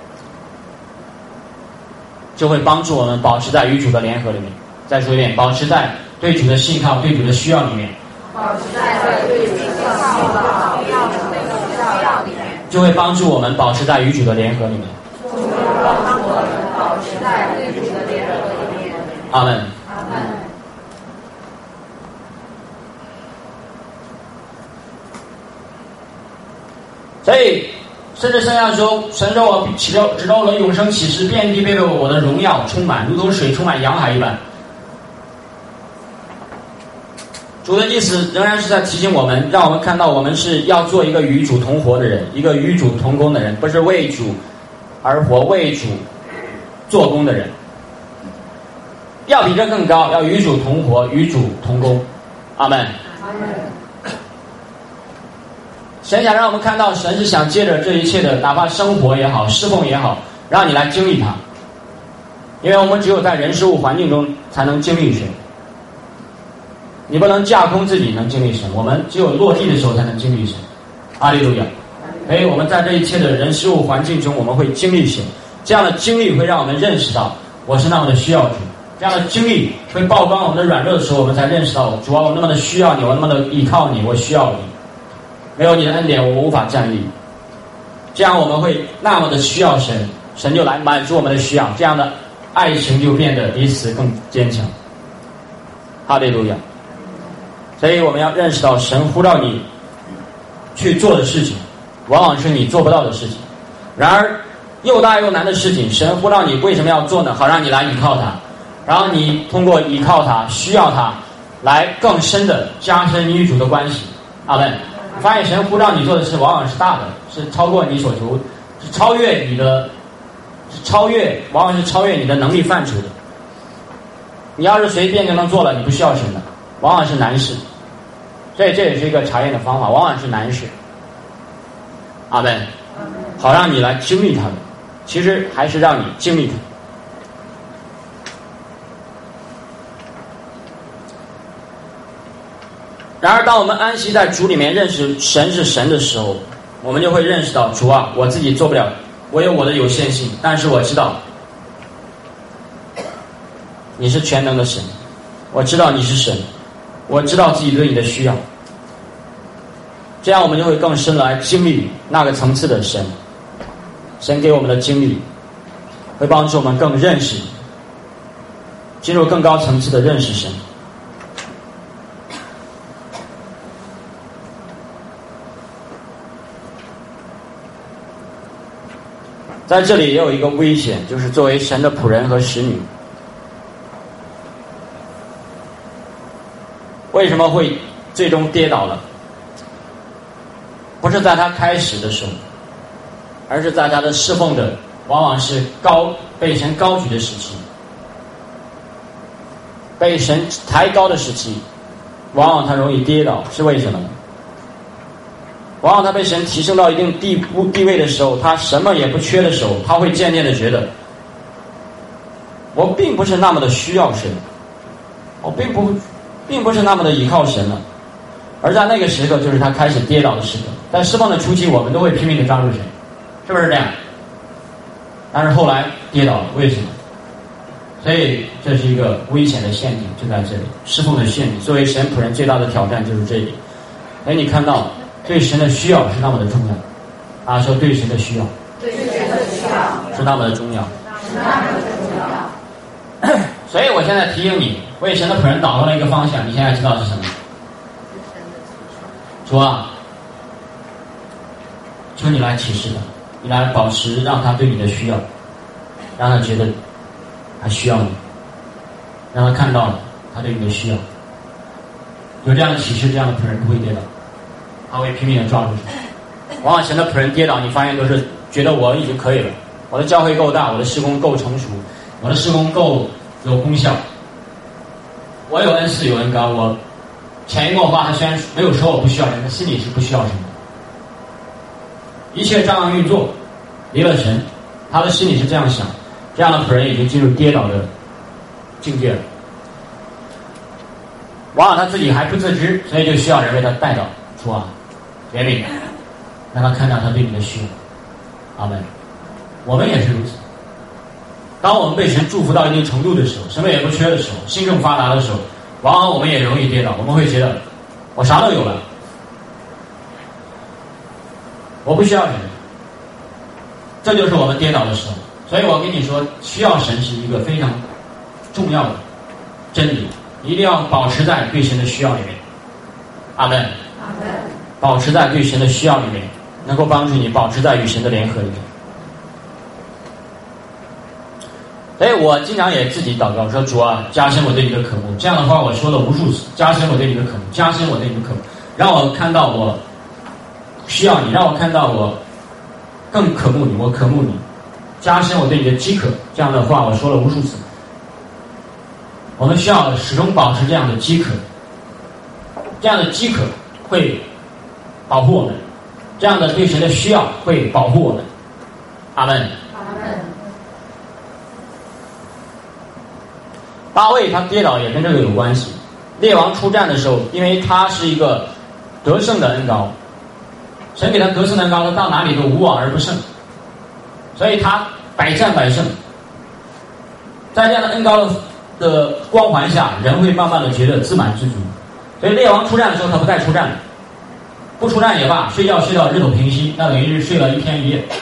Speaker 1: 就会帮助我们保持在与主的联合里面。再说一遍，保持在对主的信靠、对主的需要里面，
Speaker 2: 保持在对主的信靠、对主的需要里面，
Speaker 1: 就会帮助我们保持在与主的联合里面。
Speaker 2: 就会帮助我们保持在对主的联合里面。
Speaker 1: 阿们。
Speaker 2: 阿们。
Speaker 1: 所以，甚至圣经说，神说我指着指着我的永生启示，遍地被我的荣耀充满，如同水充满洋海一般。主的意思仍然是在提醒我们，让我们看到我们是要做一个与主同活的人，一个与主同工的人，不是为主而活，为主做工的人。要比这更高，要与主同活，与主同工。阿们。
Speaker 2: 阿们。
Speaker 1: 神想让我们看到，神是想借着这一切的，哪怕生活也好，侍奉也好，让你来经历它。因为我们只有在人事物环境中才能经历神。你不能架空自己能经历神，我们只有落地的时候才能经历神。阿利路亚！所以我们在这一切的人事物环境中，我们会经历神。这样的经历会让我们认识到，我是那么的需要主。这样的经历会曝光我们的软弱的时候，我们才认识到，主啊，我那么的需要你，我那么的依靠你，我需要你。没有你的恩典，我无法站立。这样我们会那么的需要神，神就来满足我们的需要，这样的爱情就变得彼此更坚强。哈利路亚！所以我们要认识到，神呼召你去做的事情，往往是你做不到的事情。然而又大又难的事情，神呼召你为什么要做呢？好让你来依靠他，然后你通过依靠他，需要他，来更深的加深你与主的关系。阿们。发现神呼召你做的事往往是大的，是超过你所求，是超越你的，是超越，往往是超越你的能力范畴的。你要是随便就能做了，你不需要神的，往往是难事。所以这也是一个查验的方法，往往是难事。阿们。好让你来经历它的，其实还是让你经历它。然而当我们安息在主里面，认识神是神的时候，我们就会认识到，主啊，我自己做不了，我有我的有限性，但是我知道你是全能的神，我知道你是神，我知道自己对你的需要，这样我们就会更深来经历那个层次的神。神给我们的经历会帮助我们更认识，进入更高层次的认识神。在这里也有一个危险，就是作为神的仆人和使女，为什么会最终跌倒了？不是在他开始的时候，而是在他的侍奉的往往是高被神高举的时期，被神抬高的时期，往往他容易跌倒，是为什么呢？往往他被神提升到一定地步地位的时候，他什么也不缺的时候，他会渐渐的觉得，我并不是那么的需要神，我并不并不是那么的依靠神了。而在那个时刻，就是他开始跌倒的时刻。在释放的初期，我们都会拼命的抓住神，是不是这样？但是后来跌倒了，为什么？所以这是一个危险的陷阱，就在这里，侍奉的陷阱。作为神仆人最大的挑战就是这里。所以你看到对神的需要是那么的重要，啊，说对神的需要，
Speaker 2: 对神的需要
Speaker 1: 是那么的重要，
Speaker 2: 是那么的重要。
Speaker 1: 所以我现在提醒你，为神的仆人祷告了一个方向，你现在知道是什么？主啊，求你来启示他，你来保持让他对你的需要，让他觉得他需要你，让他看到他对你的需要。有这样的启示，这样的仆人不会跌倒，他会拼命的抓住神。往往神的仆人跌倒，你发现都是觉得我已经可以了，我的教会够大，我的事工够成熟，我的事工够有功效，我有恩赐有恩膏，我潜移默化，他虽然没有说我不需要人，他心里是不需要神的。一切照样运作，离了神，他的心里是这样想，这样的仆人已经进入跌倒的境界了。往往他自己还不自知，所以就需要人为他带到，说啊，怜悯，让他看到他对你的需要。阿们。我们也是如此。当我们被神祝福到一定程度的时候，什么也不缺的时候，心正发达的时候，往往我们也容易跌倒。我们会觉得我啥都有了，我不需要神，这就是我们跌倒的时候。所以我跟你说，需要神是一个非常重要的真理，一定要保持在对神的需要里面。阿们。
Speaker 2: 阿们。
Speaker 1: 保持在对神的需要里面，能够帮助你保持在与神的联合里面。所以我经常也自己祷告说，主啊，加深我对你的渴慕。这样的话我说了无数次，加深我对你的渴慕，加深我对你的渴慕，让我看到我需要你，让我看到我更渴慕你，我渴慕你，加深我对你的饥渴。这样的话我说了无数次。我们需要始终保持这样的饥渴，这样的饥渴会保护我们，这样的对神的需要会保护我们。阿们。大卫他跌倒也跟这个有关系。列王出战的时候，因为他是一个得胜的恩膏，神给他得胜的恩膏，他到哪里都无往而不胜，所以他百战百胜。在这样的恩膏的光环下，人会慢慢的觉得自满知足。所以列王出战的时候，他不再出战了，不出战也罢，睡觉睡到日头平息，那等于是睡了一天一夜，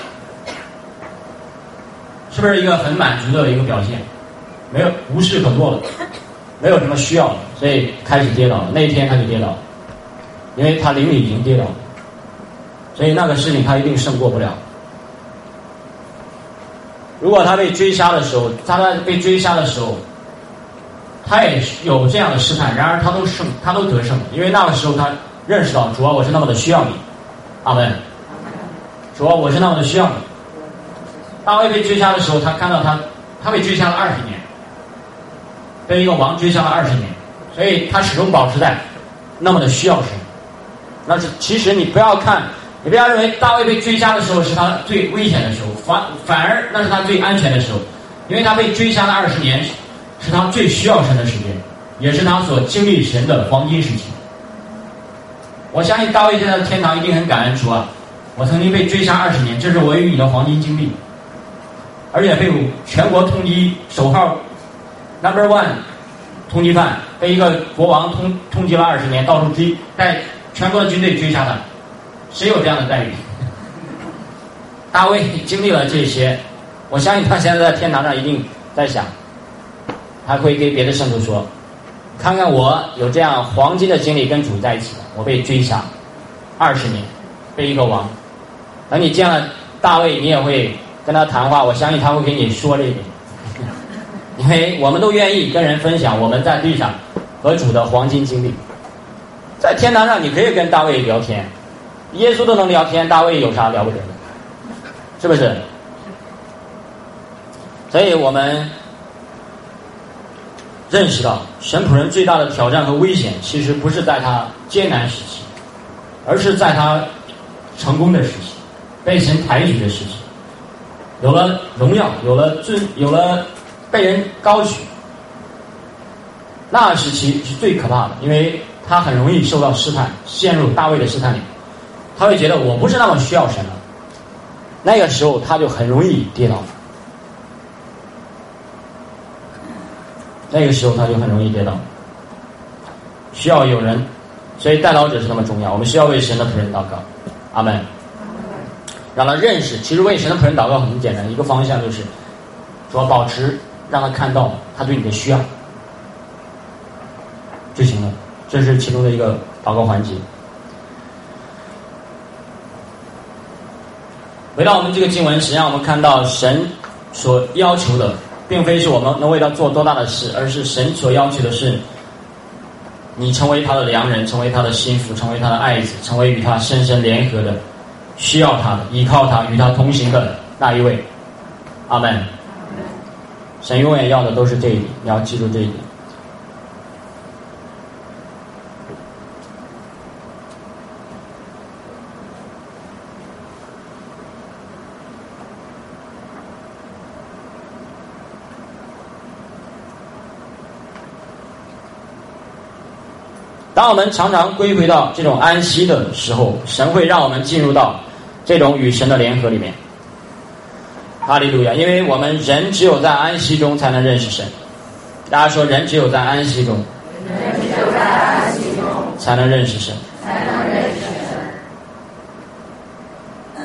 Speaker 1: 是不是一个很满足的一个表现？没有无事可做了，没有什么需要了，所以开始跌倒了。那一天他就跌倒了，因为他灵里已经跌倒了。 所以那个事情他一定胜过不了。如果他被追杀的时候，他在被追杀的时候，他也有这样的试探，然而他都胜，他都得胜，因为那个时候他认识到主啊，我是那么的需要你，阿们。主啊，我是那么的需要你。大卫被追杀的时候，他看到他，他被追杀了二十年，被一个王追杀了二十年，所以他始终保持在那么的需要神。那是其实你不要看。你不要认为大卫被追杀的时候是他最危险的时候，反反而那是他最安全的时候，因为他被追杀的二十年是他最需要神的时间，也是他所经历神的黄金时期。我相信大卫现在的天堂一定很感恩主啊！我曾经被追杀二十年，这是我与你的黄金经历，而且被全国通缉首号 number one 通缉犯，被一个国王通通缉了二十年，到处追，带全国的军队追杀他。谁有这样的待遇？大卫经历了这些，我相信他现在在天堂上一定在想，他会给别的圣徒说，看看我有这样黄金的经历跟主在一起的，我被追杀二十年，被一个王。等你见了大卫，你也会跟他谈话，我相信他会给你说这一点，因为我们都愿意跟人分享我们在地上和主的黄金经历。在天堂上你可以跟大卫聊天，耶稣都能聊天，大卫有啥了不得的？是不是？所以我们认识到神仆人最大的挑战和危险其实不是在他艰难时期，而是在他成功的时期，被神抬举的时期，有了荣耀，有了尊，有了被人高举，那时期是最可怕的，因为他很容易受到试探，陷入大卫的试探里，他会觉得我不是那么需要神了，那个时候他就很容易跌倒，那个时候他就很容易跌倒，需要有人，所以代祷者是那么重要，我们需要为神的仆人祷告，阿们。让他认识，其实为神的仆人祷告很简单，一个方向就是主要保持，让他看到他对你的需要就行了，这是其中的一个祷告环节。回到我们这个经文，实际上我们看到神所要求的并非是我们能为他做多大的事，而是神所要求的是你成为他的良人，成为他的心腹，成为他的爱子，成为与他深深联合的，需要他的，依靠他，与他同行的那一位。阿们。神永远要的都是这一点，你要记住这一点。当我们常常归回到这种安息的时候，神会让我们进入到这种与神的联合里面。哈利路亚！因为我们人只有在安息中才能认识神。大家说，人只有在安息中，
Speaker 2: 人只有在安息中
Speaker 1: 才能认识神，
Speaker 2: 才能认识神。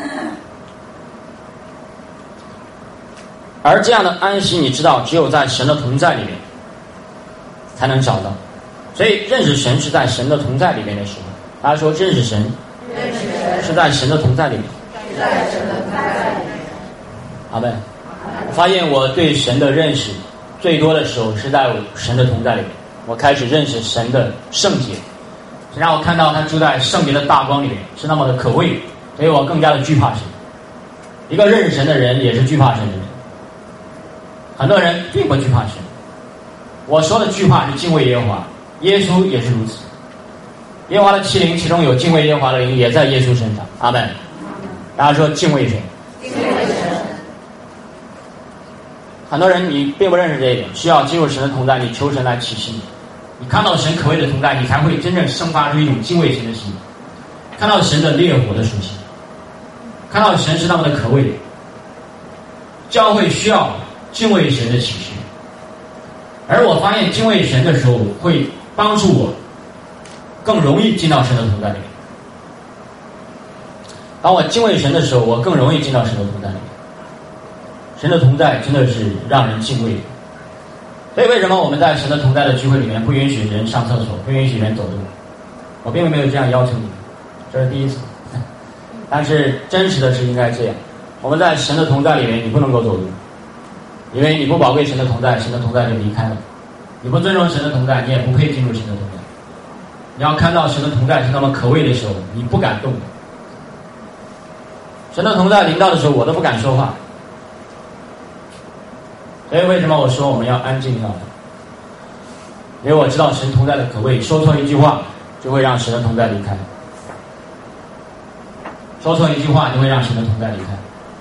Speaker 1: 而这样的安息，你知道，只有在神的同在里面才能找到。所以认识神是在神的同在里面的时候。大家说，认识神是在神的同在里面。
Speaker 2: 是在神的同在里面。
Speaker 1: 阿们。我发现我对神的认识最多的时候是在神的同在里面。我开始认识神的圣洁，让我看到他住在圣洁的大光里面，是那么的可畏，所以我更加的惧怕神。一个认识神的人也是惧怕神的人。很多人并不惧怕神。我说的惧怕是敬畏耶和华，耶稣也是如此。耶和华的七灵，其中有敬畏耶和华的灵，也在耶稣身上。阿们。大家说敬畏谁？
Speaker 2: 敬畏神。
Speaker 1: 很多人你并不认识这一点，需要进入神的同在，你求神来启示你。你看到神可畏的同在，你才会真正生发出一种敬畏神的心。看到神的烈火的属性，看到神是那么的可畏。教会需要敬畏神的启示。而我发现敬畏神的时候，会帮助我更容易进到神的同在里面。当我敬畏神的时候，我更容易进到神的同在里面。神的同在真的是让人敬畏的。所以为什么我们在神的同在的聚会里面不允许人上厕所，不允许人走路？我并没有这样要求你们，这是第一次。 但是真实的是应该这样，我们在神的同在里面，你不能够走路，因为你不宝贵神的同在，神的同在就离开了。你不尊重神的同在，你也不配进入神的同在。你要看到神的同在是那么可畏的时候，你不敢动。神的同在临到的时候，我都不敢说话。所以为什么我说我们要安静下来？因为我知道神同在的可畏，说错一句话就会让神的同在离开，说错一句话就会让神的同在离开。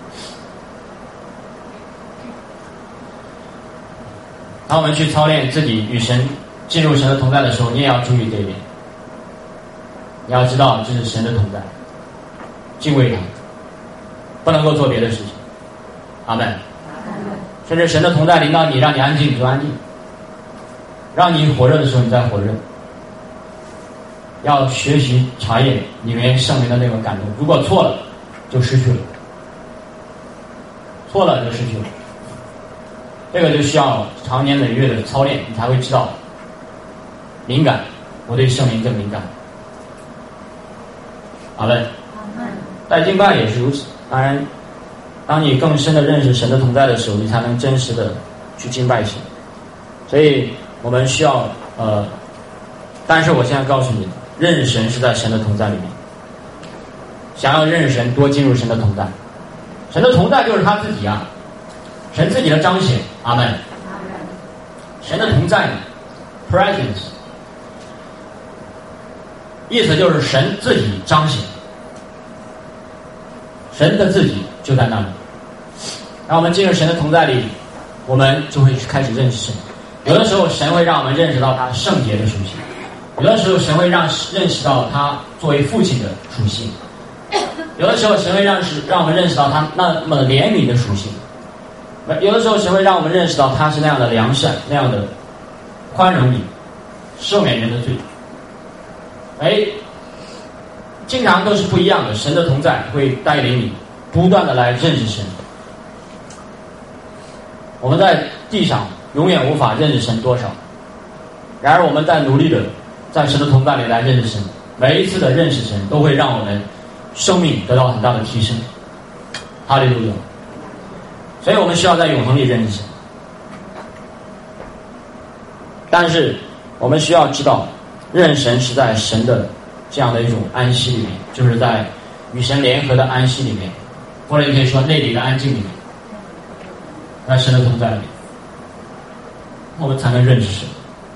Speaker 1: 当我们去操练自己与神进入神的同在的时候，你也要注意这一点。你要知道这是神的同在，敬畏他，不能够做别的事情。阿们。甚至神的同在临到你，让你安静你就安静，让你火热的时候你再火热。要学习查验里面圣灵的那种感动，如果错了就失去了，错了就失去了。这个就需要长年累月的操练，你才会知道敏感，我对圣灵更敏感。好了，在敬拜也是如此。当然当你更深的认识神的同在的时候，你才能真实的去敬拜神。所以我们需要呃但是我现在告诉你，认识神是在神的同在里面。想要认识神，多进入神的同在。神的同在就是他自己啊，神自己的彰显。阿们。神的同在 presence 意思就是神自己彰显，神的自己就在那里。当我们进入神的同在里，我们就会开始认识神。有的时候神会让我们认识到他圣洁的属性，有的时候神会让认识到他作为父亲的属性，有的时候神会让让我们认识到他那么怜悯的属性，有的时候神会让我们认识到他是那样的良善，那样的宽容你，赦免人的罪。哎，经常都是不一样的。神的同在会带领你不断的来认识神。我们在地上永远无法认识神多少，然而我们在努力的在神的同在里来认识神。每一次的认识神都会让我们生命得到很大的提升。哈利路亚。所以我们需要在永恒里认识神，但是我们需要知道认神是在神的这样的一种安息里面，就是在与神联合的安息里面，或者也可以说内里的安静里面，在神的同在里面，我们才能认识神。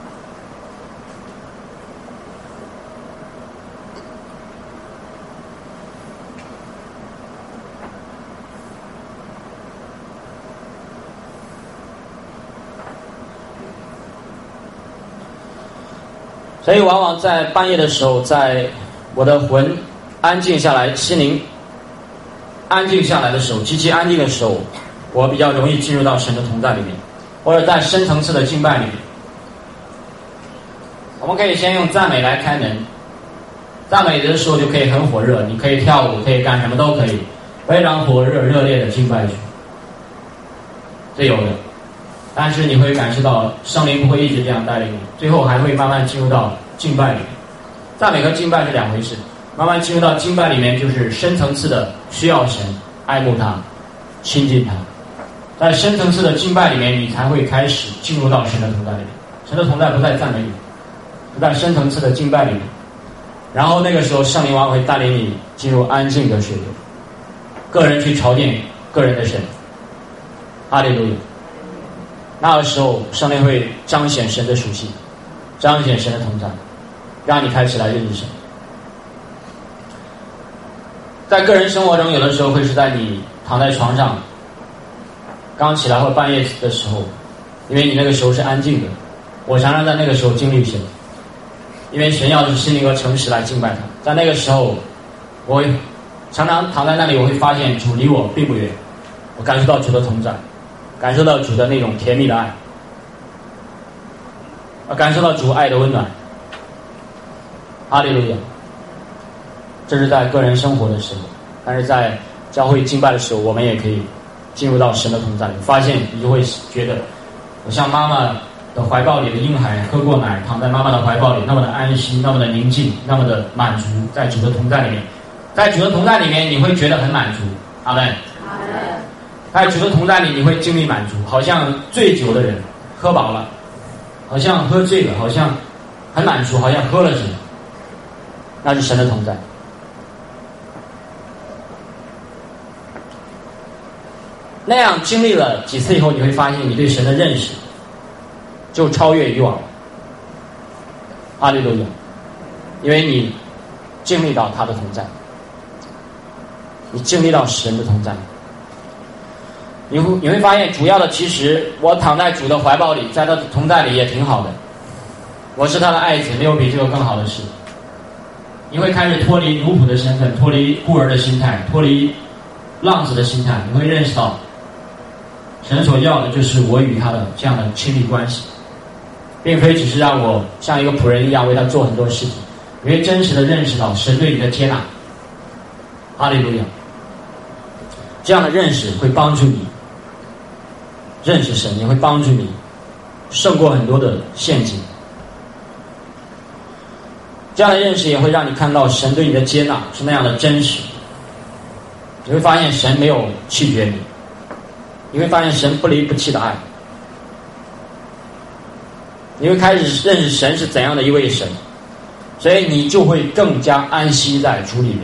Speaker 1: 所以往往在半夜的时候，在我的魂安静下来，心灵安静下来的时候，极其安静的时候，我比较容易进入到神的同在里面，或者在深层次的敬拜里面。我们可以先用赞美来开门，赞美的时候就可以很火热，你可以跳舞，可以干什么都可以，非常火热热烈的敬拜去，这有的。但是你会感受到圣灵不会一直这样带领你，最后还会慢慢进入到敬拜里面。赞美和敬拜是两回事，慢慢进入到敬拜里面，就是深层次的需要神，爱慕他，亲近他。在深层次的敬拜里面，你才会开始进入到神的同在里面。神的同在不在赞美里，不在深层次的敬拜里面。然后那个时候圣灵往往会带领你进入安静的水流，个人去朝见个人的神。哈利路亚。那个时候圣灵会彰显神的属性，彰显神的同在，让你开始来认识神。在个人生活中，有的时候会是在你躺在床上刚起来或半夜的时候，因为你那个时候是安静的，我常常在那个时候经历神，因为神要的是心灵和诚实来敬拜他。在那个时候我常常躺在那里，我会发现主离我并不远，我感受到主的同在，感受到主的那种甜蜜的爱，感受到主爱的温暖。哈利路亚。这是在个人生活的时候，但是在教会敬拜的时候，我们也可以进入到神的同在里，发现你就会觉得我像妈妈的怀抱里的婴孩，喝过奶，躺在妈妈的怀抱里，那么的安息，那么的宁静，那么的满足，在主的同在里面， 在主的同在里面，你会觉得很满足。阿们。在主的同在里，你会经历满足，好像醉酒的人喝饱了，好像喝醉了，好像很满足，好像喝了什么，那是神的同在。那样经历了几次以后，你会发现你对神的认识就超越以往了。哈利路亚！因为你经历到他的同在，你经历到神的同在，你会你会发现，主要的其实我躺在主的怀抱里，在他的同在里也挺好的。我是他的爱子，没有比这个更好的事。你会开始脱离奴仆的身份，脱离孤儿的心态，脱离浪子的心态，你会认识到神所要的就是我与他的这样的亲密关系，并非只是让我像一个仆人一样为他做很多事情，你会真实的认识到神对你的接纳。哈利路亚！这样的认识会帮助你认识神，也会帮助你胜过很多的陷阱。这样的认识也会让你看到神对你的接纳是那样的真实。你会发现神没有弃绝你，你会发现神不离不弃的爱，你会开始认识神是怎样的一位神，所以你就会更加安息在主里面，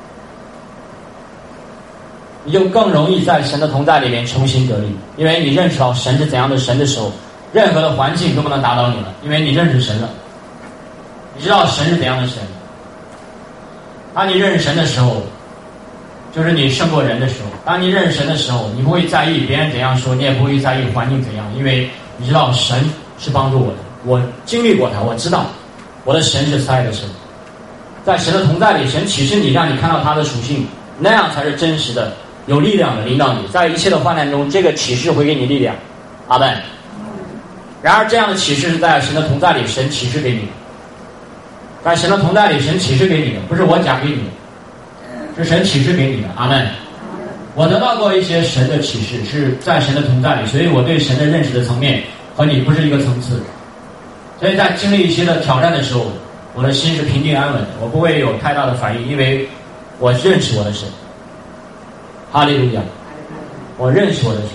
Speaker 1: 你就更容易在神的同在里面重新得力。因为你认识到神是怎样的神的时候，任何的环境都不能打倒你了，因为你认识神了，你知道神是怎样的神。当你认识神的时候，就是你胜过人的时候。当你认识神的时候，你不会在意别人怎样说，你也不会在意环境怎样，因为你知道神是帮助我的，我经历过他，我知道我的神是慈爱的神。在神的同在里，神启示你，让你看到他的属性，那样才是真实的有力量的领导你。在一切的患难中，这个启示会给你力量。阿们。然而这样的启示是在神的同在里，神启示给你的。在神的同在里，神启示给你的，不是我讲给你的，是神启示给你的。阿们。我得到过一些神的启示，是在神的同在里，所以我对神的认识的层面和你不是一个层次。所以在经历一些的挑战的时候，我的心是平静安稳的，我不会有太大的反应，因为我认识我的神。哈利路亚！我认识我的神。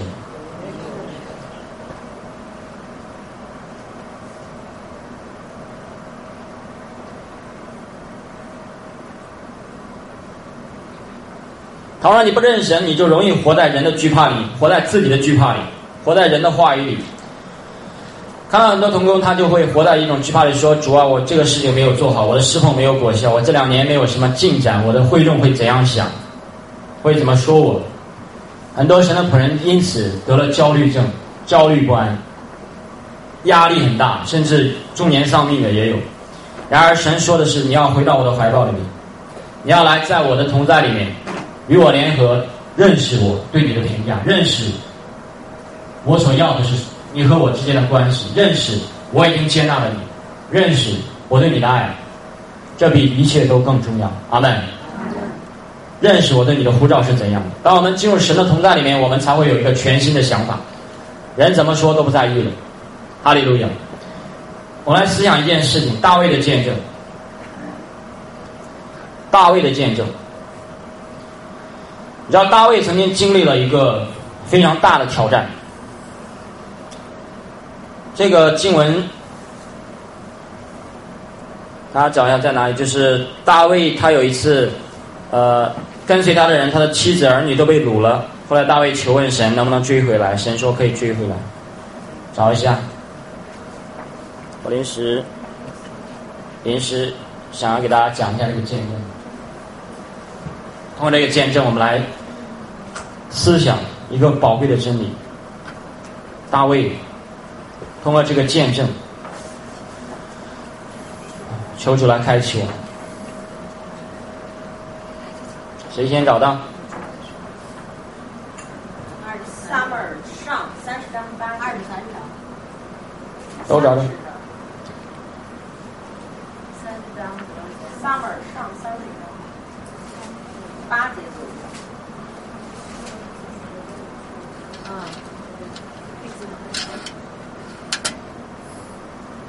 Speaker 1: 倘若你不认识神，你就容易活在人的惧怕里，活在自己的惧怕里，活在人的话语里。看到很多同工，他就会活在一种惧怕里，说主啊，我这个事情没有做好，我的侍奉没有果效，我这两年没有什么进展，我的会众会怎样想，会怎么说我。很多神的仆人因此得了焦虑症，焦虑不安，压力很大，甚至中年丧命的也有。然而神说的是，你要回到我的怀抱里面，你要来在我的同在里面与我联合，认识我对你的评价，认识我所要的是你和我之间的关系，认识我已经接纳了你，认识我对你的爱，这比一切都更重要。阿们。认识我对你的呼召是怎样的。当我们进入神的同在里面，我们才会有一个全新的想法，人怎么说都不在意了。哈利路亚。我们来思想一件事情，大卫的见证。大卫的见证，你知道大卫曾经经历了一个非常大的挑战。这个经文大家找一下在哪里，就是大卫他有一次呃跟随他的人，他的妻子儿女都被掳了，后来大卫求问神能不能追回来，神说可以追回来。找一下，我临时临时想要给大家讲一下这个见证。通过这个见证，我们来思想一个宝贵的真理。大卫通过这个见证，求主来开启我。谁先找到？
Speaker 3: 撒母耳上三十章八二十三章，
Speaker 1: 都找到。
Speaker 3: 三十章，撒母耳上三十章，八节左右。啊，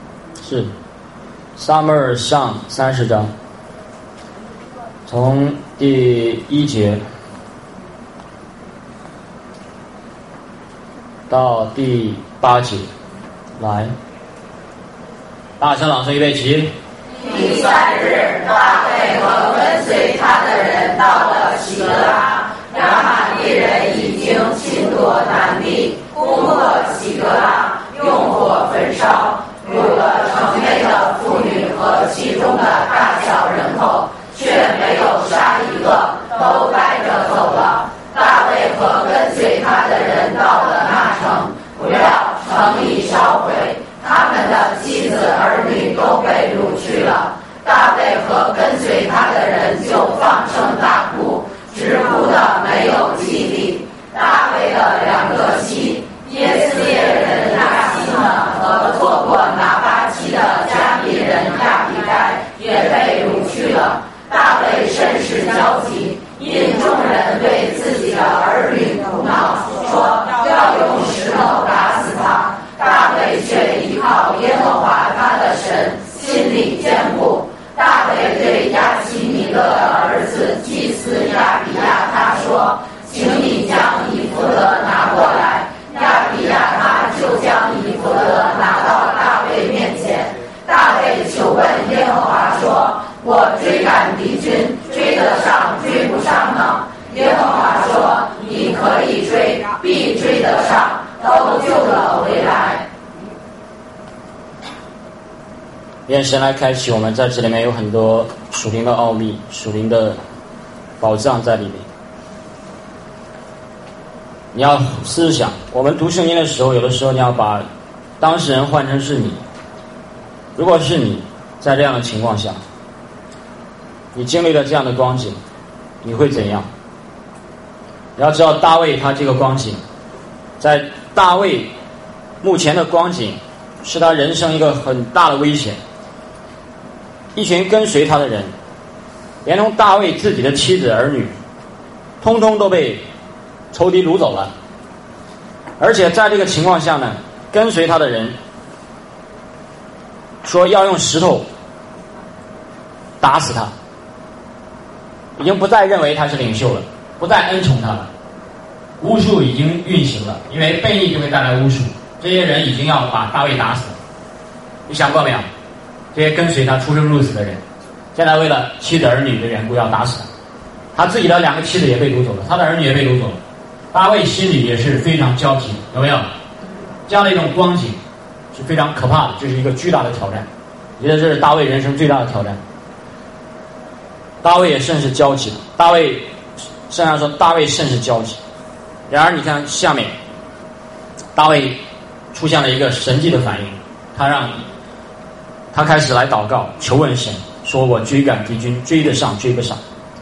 Speaker 1: 是撒母耳上三十章，从第一节到第八节，来，大声朗诵预备起。
Speaker 2: 第三日，大卫和跟随他的人到了喜格拉，亚玛力人已经侵夺南地，攻破喜格拉，用火焚烧，掳了城内的妇女和其中的大小人口，却没有杀一个，都带着走了。大卫和跟随他的人到了那城，不料城已烧毁，他们的妻子儿女都被掳去了。大卫和跟随他的人就放声大哭，直哭的没有气力。大卫的两个妻，耶斯列人亚希玛和做过拿巴妻的加比人亚比该也被掳去了。大卫甚是焦急，因众人对自己的儿女苦恼，说要用石头打死他。大卫却依靠耶和华他的神，心里坚固。大卫对亚希米勒的儿子祭司亚比亚他说：“请你将以弗得拿过来。”亚比亚他就将以弗得拿到大卫面前。大卫求问耶和华说：“我追赶敌军，追得上追不上呢？”耶和华说：“你可以追，必追得上，都救了回来。”
Speaker 1: 愿神来开启我们，在这里面有很多属灵的奥秘、属灵的宝藏在里面。你要思想，我们读圣经的时候，有的时候你要把当事人换成是你。如果是你在这样的情况下，你经历了这样的光景，你会怎样？你要知道大卫他这个光景，在大卫目前的光景是他人生一个很大的危险。一群跟随他的人，连同大卫自己的妻子儿女，通通都被仇敌掳走了。而且在这个情况下呢，跟随他的人说要用石头打死他，已经不再认为他是领袖了，不再恩宠他了。巫术已经运行了，因为悖逆就会带来巫术，这些人已经要把大卫打死了。你想过没有？这些跟随他出生入死的人，现在为了妻子儿女的缘故要打死他，他自己的两个妻子也被掳走了，他的儿女也被掳走了。大卫心里也是非常焦急，有没有？这样的一种光景是非常可怕的，这是一个巨大的挑战。我觉得这是大卫人生最大的挑战。大卫也甚是焦急，大卫圣经上说大卫甚是焦急。然而你看下面，大卫出现了一个神迹的反应，他让他开始来祷告，求问神，说我追赶敌军，追得上追不上。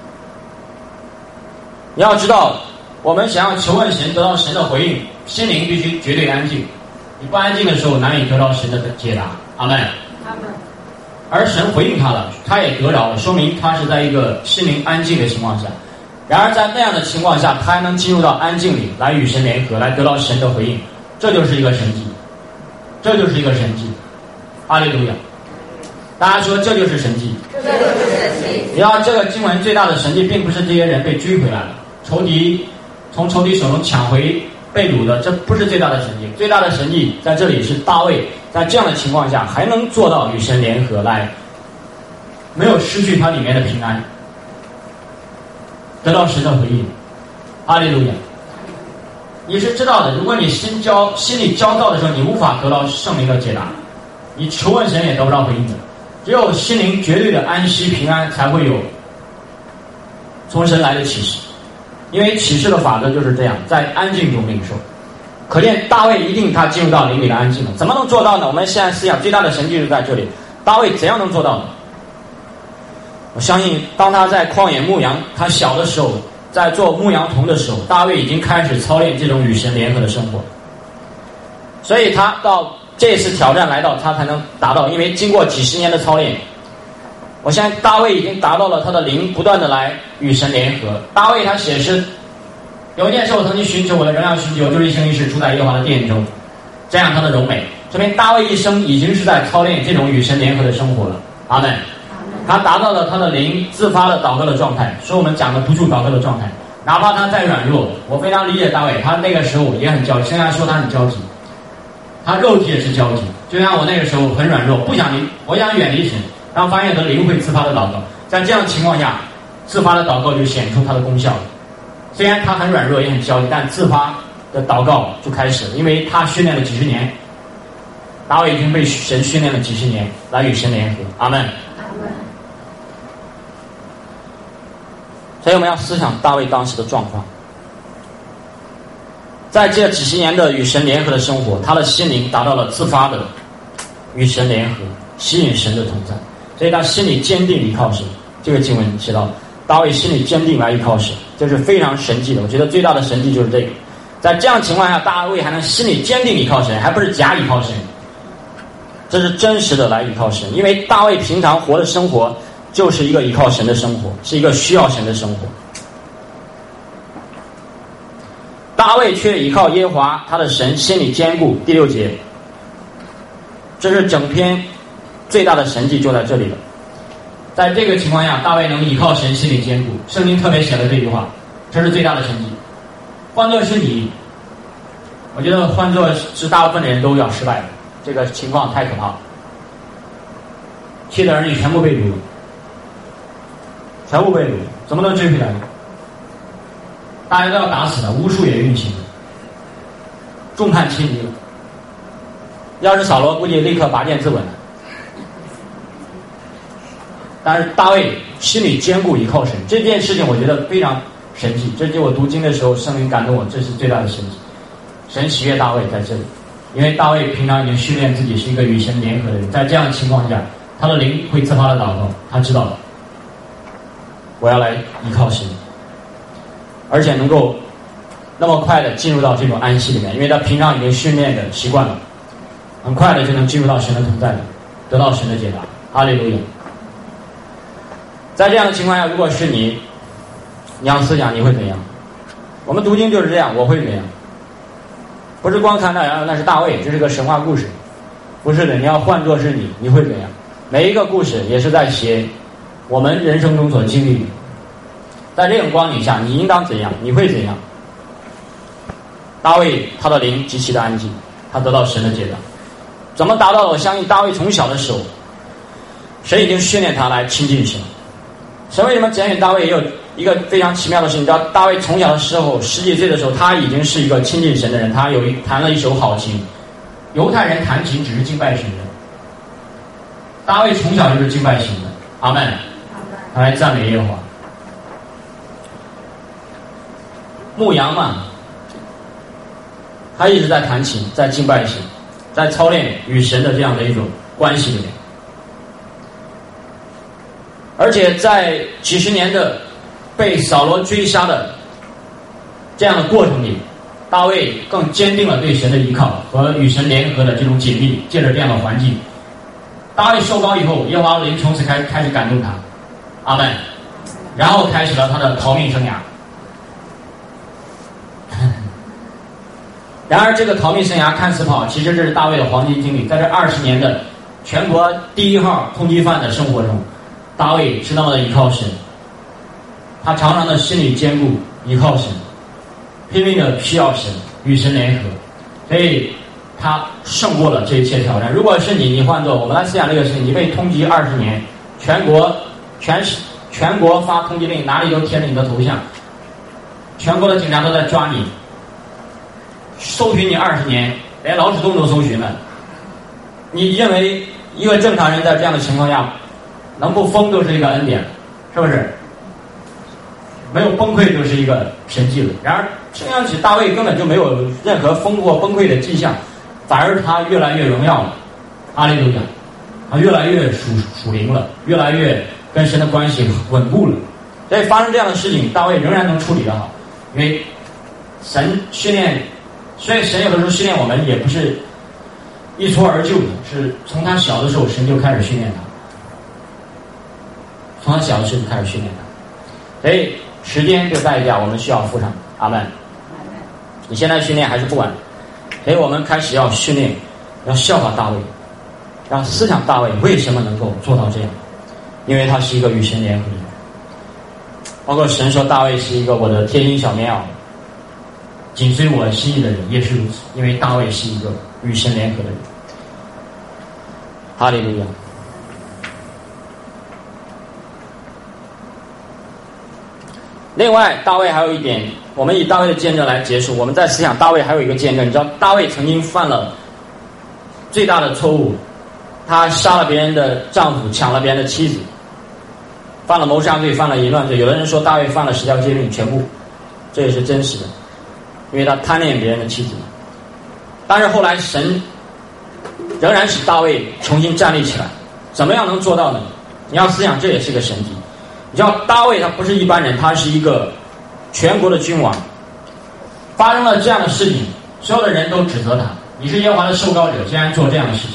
Speaker 1: 你要知道，我们想要求问神，得到神的回应，心灵必须绝对安静。你不安静的时候，难以得到神的解答。阿们。阿们。而神回应他了，他也得着了，说明他是在一个心灵安静的情况下。然而在那样的情况下，他还能进入到安静里，来与神联合，来得到神的回应，这就是一个神迹，这就是一个神迹。哈利路亚！大家说这就是神迹，
Speaker 2: 这就是神迹。
Speaker 1: 你要这个经文最大的神迹，并不是这些人被追回来了，仇敌从仇敌手中抢回被掳的，这不是最大的神迹。最大的神迹在这里是大卫在这样的情况下还能做到与神联合，来没有失去他里面的平安，得到神的回应。哈利路亚！你是知道的，如果你心焦心里焦躁的时候，你无法得到圣灵的解答，你求问神也得不到回应的。只有心灵绝对的安息平安，才会有从神来的启示。因为启示的法则就是这样，在安静中领受。可见大卫一定他进入到灵里的安静了。怎么能做到呢？我们现在思想最大的神迹就在这里。大卫怎样能做到呢？我相信当他在旷野牧羊，他小的时候在做牧羊童的时候，大卫已经开始操练这种与神联合的生活。所以他到这次挑战来到，他才能达到。因为经过几十年的操练，我相信大卫已经达到了他的灵不断的来与神联合。大卫他写诗，有一件事我曾经寻求我的荣耀寻求，就是一生一世住在耶和华的殿中，这样他的荣美。说明大卫一生已经是在操练这种与神联合的生活了。阿们。 他达到了他的灵自发的祷告的状态，是我们讲的不住祷告的状态。哪怕他再软弱，我非常理解大卫，他那个时候也很焦急。虽然说他很焦急，他肉体也是焦急。就像我那个时候很软弱，不想离，我想远离神，然后发现他灵会自发的祷告。在这样的情况下，自发的祷告就显出他的功效了。虽然他很软弱也很焦急，但自发的祷告就开始了，因为他训练了几十年。大卫已经被神训练了几十年，来与神联合。阿门。所以我们要思想大卫当时的状况，在这几十年的与神联合的生活，他的心灵达到了自发的与神联合，吸引神的同在，所以他心里坚定依靠神。这个经文写到大卫心里坚定来依靠神，这是非常神迹的。我觉得最大的神迹就是这个，在这样情况下，大卫还能心里坚定依靠神，还不是假依靠神，这是真实的来依靠神。因为大卫平常活的生活就是一个依靠神的生活，是一个需要神的生活。大卫却依靠耶和华他的神，心里坚固。第六节，这是整篇最大的神迹就在这里了。在这个情况下，大卫能依靠神，心里坚固。圣经特别写了这句话，这是最大的神迹。换作是你，我觉得换作是大部分的人都要失败的，这个情况太可怕了。妻的儿女全部被掳，全部被掳，怎么能追回来呢？大家都要打死了，巫术也运行了，众叛亲离了。要是扫罗，估计立刻拔剑自刎了。但是大卫心里坚固，依靠神，这件事情我觉得非常神奇。这就我读经的时候，圣灵感动我，这是最大的神奇。神喜悦大卫在这里，因为大卫平常已经训练自己是一个与神联合的人，在这样的情况下，他的灵会自发的祷告，他知道我要来依靠神，而且能够那么快的进入到这种安息里面，因为他平常已经训练的习惯了，很快的就能进入到神的同在里，得到神的解答。哈利路亚。在这样的情况下，如果是你，你要思想你会怎样？我们读经就是这样，我会怎样？不是光看到啊，那是大卫，这是个神话故事，不是的，你要换作是你，你会怎样？每一个故事也是在写我们人生中所经历的，在这种光景下，你应当怎样？你会怎样？大卫他的灵极其的安静，他得到神的解答。怎么达到的？我相信大卫从小的时候，神已经训练他来亲近神。神为什么拣选大卫？也有一个非常奇妙的事情，你知道，大卫从小的时候，十几岁的时候，他已经是一个亲近神的人，他有一弹了一手好琴。犹太人弹琴只是敬拜神的，大卫从小就是敬拜神的。阿门。他来赞美耶和华。牧羊嘛，他一直在弹琴，在敬拜神，在操练与神的这样的一种关系里面。而且在几十年的被扫罗追杀的这样的过程里，大卫更坚定了对神的依靠和与神联合的这种紧密。借着这样的环境，大卫受膏以后，耶和华的灵从此开开始感动他。阿门。然后开始了他的逃命生涯。然而这个逃命生涯看似不好，其实这是大卫的黄金经历。在这二十年的全国第一号通缉犯的生活中，大卫是那么的依靠神，他常常的心里坚固，依靠神，拼命的需要神，与神联合，所以他胜过了这一切挑战。如果是你，你换做我们来思想这个事情，你被通缉二十年，全国全全国发通缉令，哪里都贴着你的头像，全国的警察都在抓你，搜寻你二十年，连老鼠洞都搜寻了。你认为一个正常人在这样的情况下能不疯都是一个恩典，是不是？没有崩溃就是一个神迹了。然而这样起，大卫根本就没有任何疯或崩溃的迹象，反而他越来越荣耀了。哈利路亚，他越来越属属灵了，越来越跟神的关系稳固了。所以发生这样的事情，大卫仍然能处理得好，因为神训练，所以神有的时候训练我们也不是一蹴而就的，是从他小的时候神就开始训练他，从他小的时候就开始训练他，所以时间这个代价我们需要付上。阿们。你现在训练还是不晚，所以我们开始要训练，要效法大卫，要思想大卫为什么能够做到这样。 因为他是一个与神联合的人。包括神说大卫是一个我的贴心小棉袄，紧随我心意的人也是如此，因为大卫是一个与神联合的人。哈利路亚。另外大卫还有一点，我们以大卫的见证来结束。我们在思想大卫还有一个见证，你知道大卫曾经犯了最大的错误，他杀了别人的丈夫，抢了别人的妻子，犯了谋杀罪，犯了淫乱罪。有的人说大卫犯了十条诫命全部，这也是真实的，因为他贪恋别人的妻子。但是后来神仍然使大卫重新站立起来，怎么样能做到呢？你要思想这也是个神迹。你知道大卫他不是一般人，他是一个全国的君王。发生了这样的事情，所有的人都指责他，你是耶和华的受膏者，竟然做这样的事情。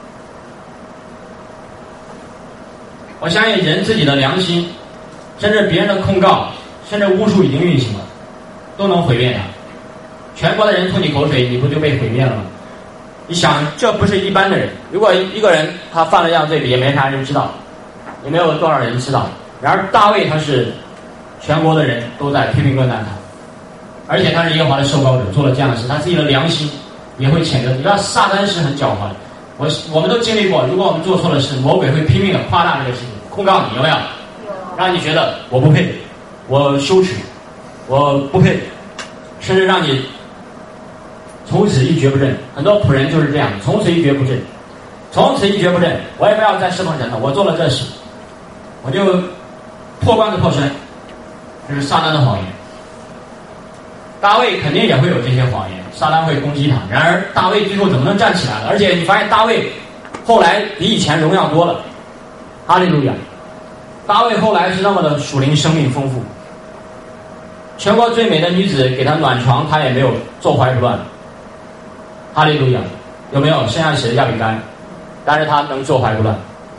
Speaker 1: 我相信人自己的良心，甚至别人的控告，甚至巫术已经运行了，都能毁灭他。全国的人吐你口水，你不就被毁灭了吗？你想，这不是一般的人。如果一个人他犯了这样罪，也没啥人知道，也没有多少人知道。然而大卫他是全国的人都在批评论断他，而且他是耶和华的受膏者，做了这样的事，他自己的良心也会谴责。你知道撒旦是很狡猾的，我我们都经历过，如果我们做错了事，魔鬼会拼命的夸大这个事情，控告你，有没有？让你觉得我不配，我羞耻，我不配，甚至让你从此一蹶不振。很多仆人就是这样，从此一蹶不振，从此一蹶不振，我也不要再侍奉神了，我做了这事，我就破罐子破摔，这是撒旦的谎言。大卫肯定也会有这些谎言，撒旦会攻击他。然而大卫最后怎么能站起来了？而且你发现大卫后来比以前荣耀多了，哈利路亚！大卫后来是那么的属灵生命丰富，全国最美的女子给他暖床，他也没有坐怀不乱，哈利路亚！有没有？剩下谁？亚比该，但是他能坐怀不乱。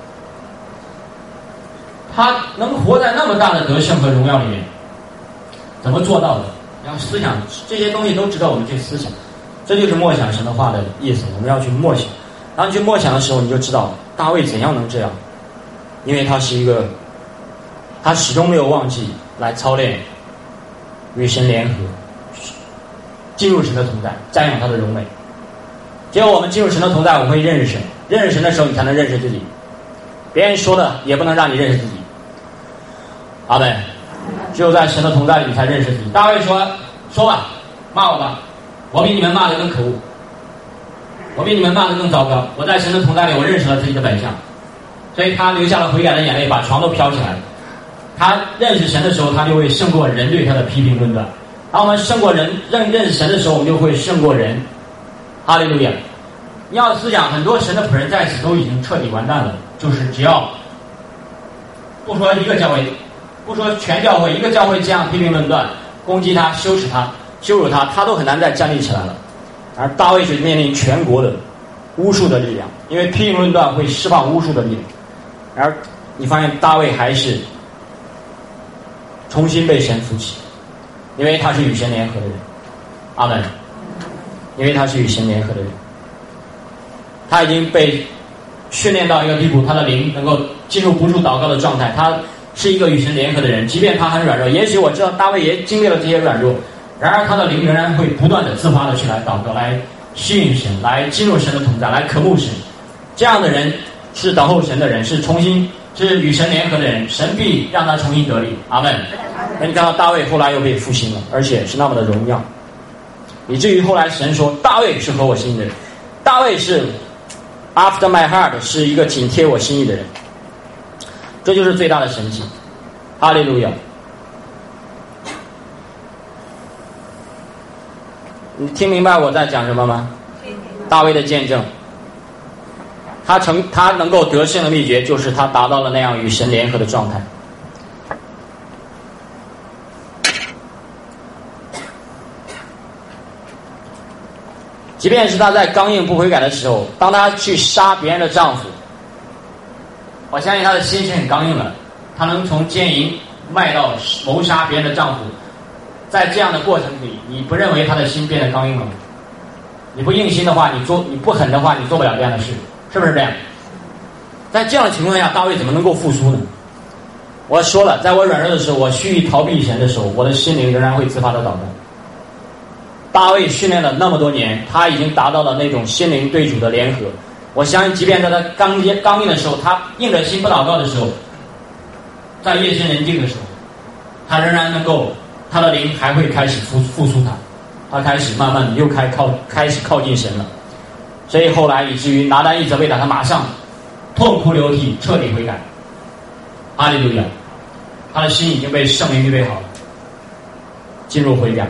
Speaker 1: 他能活在那么大的得胜和荣耀里面，怎么做到的？要思想这些东西都值得我们去思想，这就是默想神的话的意思。我们要去默想，当你去默想的时候，你就知道大卫怎样能这样，因为他是一个，他始终没有忘记来操练与神联合，进入神的同在，瞻仰他的荣美。只有我们进入神的同在，我们会认识神，认识神的时候，你才能认识自己。别人说的也不能让你认识自己。阿们。只有在神的同在里，你才认识自己。大卫说：“说吧，骂我吧，我比你们骂的更可恶，我比你们骂的更糟糕。我在神的同在里，我认识了自己的本相。”所以他流下了悔改的眼泪，把床都飘起来了。他认识神的时候，他就会胜过人对他的批评论断。当我们胜过人认认识神的时候，我们就会胜过人。哈利路亚！你要思想，很多神的仆人在此都已经彻底完蛋了。就是只要不说一个教会，不说全教会，一个教会这样批评论断、攻击他、羞耻他、羞辱他，他都很难再站立起来了。而大卫是面临全国的巫术的力量，因为批评论断会释放巫术的力量。而你发现大卫还是重新被神扶起，因为他是与神联合的人。阿们。因为他是与神联合的人，他已经被训练到一个地步，他的灵能够进入不住祷告的状态。他是一个与神联合的人，即便他很软弱。也许我知道大卫也经历了这些软弱，然而他的灵仍然会不断的自发的去来祷告，来吸引神，来进入神的同在，来渴慕神。这样的人是等候神的人，是重新是与神联合的人，神必让他重新得力。阿们。那你看到大卫后来又被复兴了，而且是那么的荣耀，以至于后来神说大卫是合我心意的人，大卫是 after my heart， 是一个紧贴我心意的人。这就是最大的神迹。哈利路亚！你听明白我在讲什么吗？大卫的见证，他成他能够得胜的秘诀，就是他达到了那样与神联合的状态。即便是他在刚硬不悔改的时候，当他去杀别人的丈夫，我相信他的心是很刚硬的。他能从奸淫卖到谋杀别人的丈夫，在这样的过程里，你不认为他的心变得刚硬了吗？你不硬心的话，你做你不狠的话，你做不了这样的事，是不是这样？在这样的情况下，大卫怎么能够复苏呢？ 我说了，在我软弱的时候，我蓄意逃避神的时候，我的心灵仍然会自发的祷告。大卫训练了那么多年，他已经达到了那种心灵对主的联合。我相信，即便在他刚硬刚硬的时候，他硬着心不祷告的时候，在夜深人静的时候，他仍然能够，他的灵还会开始复复苏他，他开始慢慢的又开靠开始靠近神了。所以后来以至于拿单一责备他，他马上痛哭流涕，彻底悔改。哈利路亚！他的心已经被圣灵预备好了，进入悔改。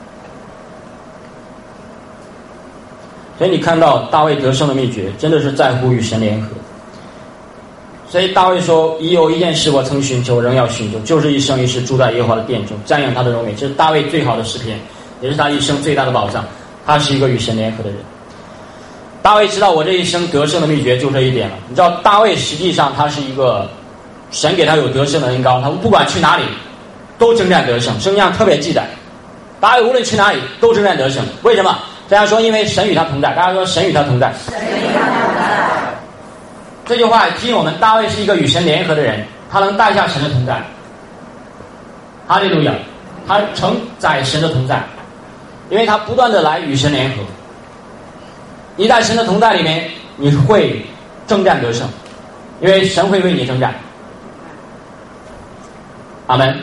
Speaker 1: 所以你看到大卫得胜的秘诀，真的是在乎与神联合。所以大卫说：“已有一件事我曾寻求，仍要寻求，就是一生一世住在耶和华的殿中，瞻仰他的荣美。”这是大卫最好的诗篇，也是他一生最大的宝藏。他是一个与神联合的人。大卫知道我这一生得胜的秘诀就这一点了。你知道大卫实际上他是一个神给他有得胜的恩膏，他不管去哪里都征战得胜。圣经上特别记载，大卫无论去哪里都征战得胜。为什么？大家说，因为神与他同在。大家说，神与他同在。
Speaker 2: 神与他同在。
Speaker 1: 这句话提醒我们，大卫是一个与神联合的人，他能带下神的同在。哈利路亚！他承载神的同在，因为他不断的来与神联合。你在神的同在里面，你会征战得胜，因为神会为你征战。阿门。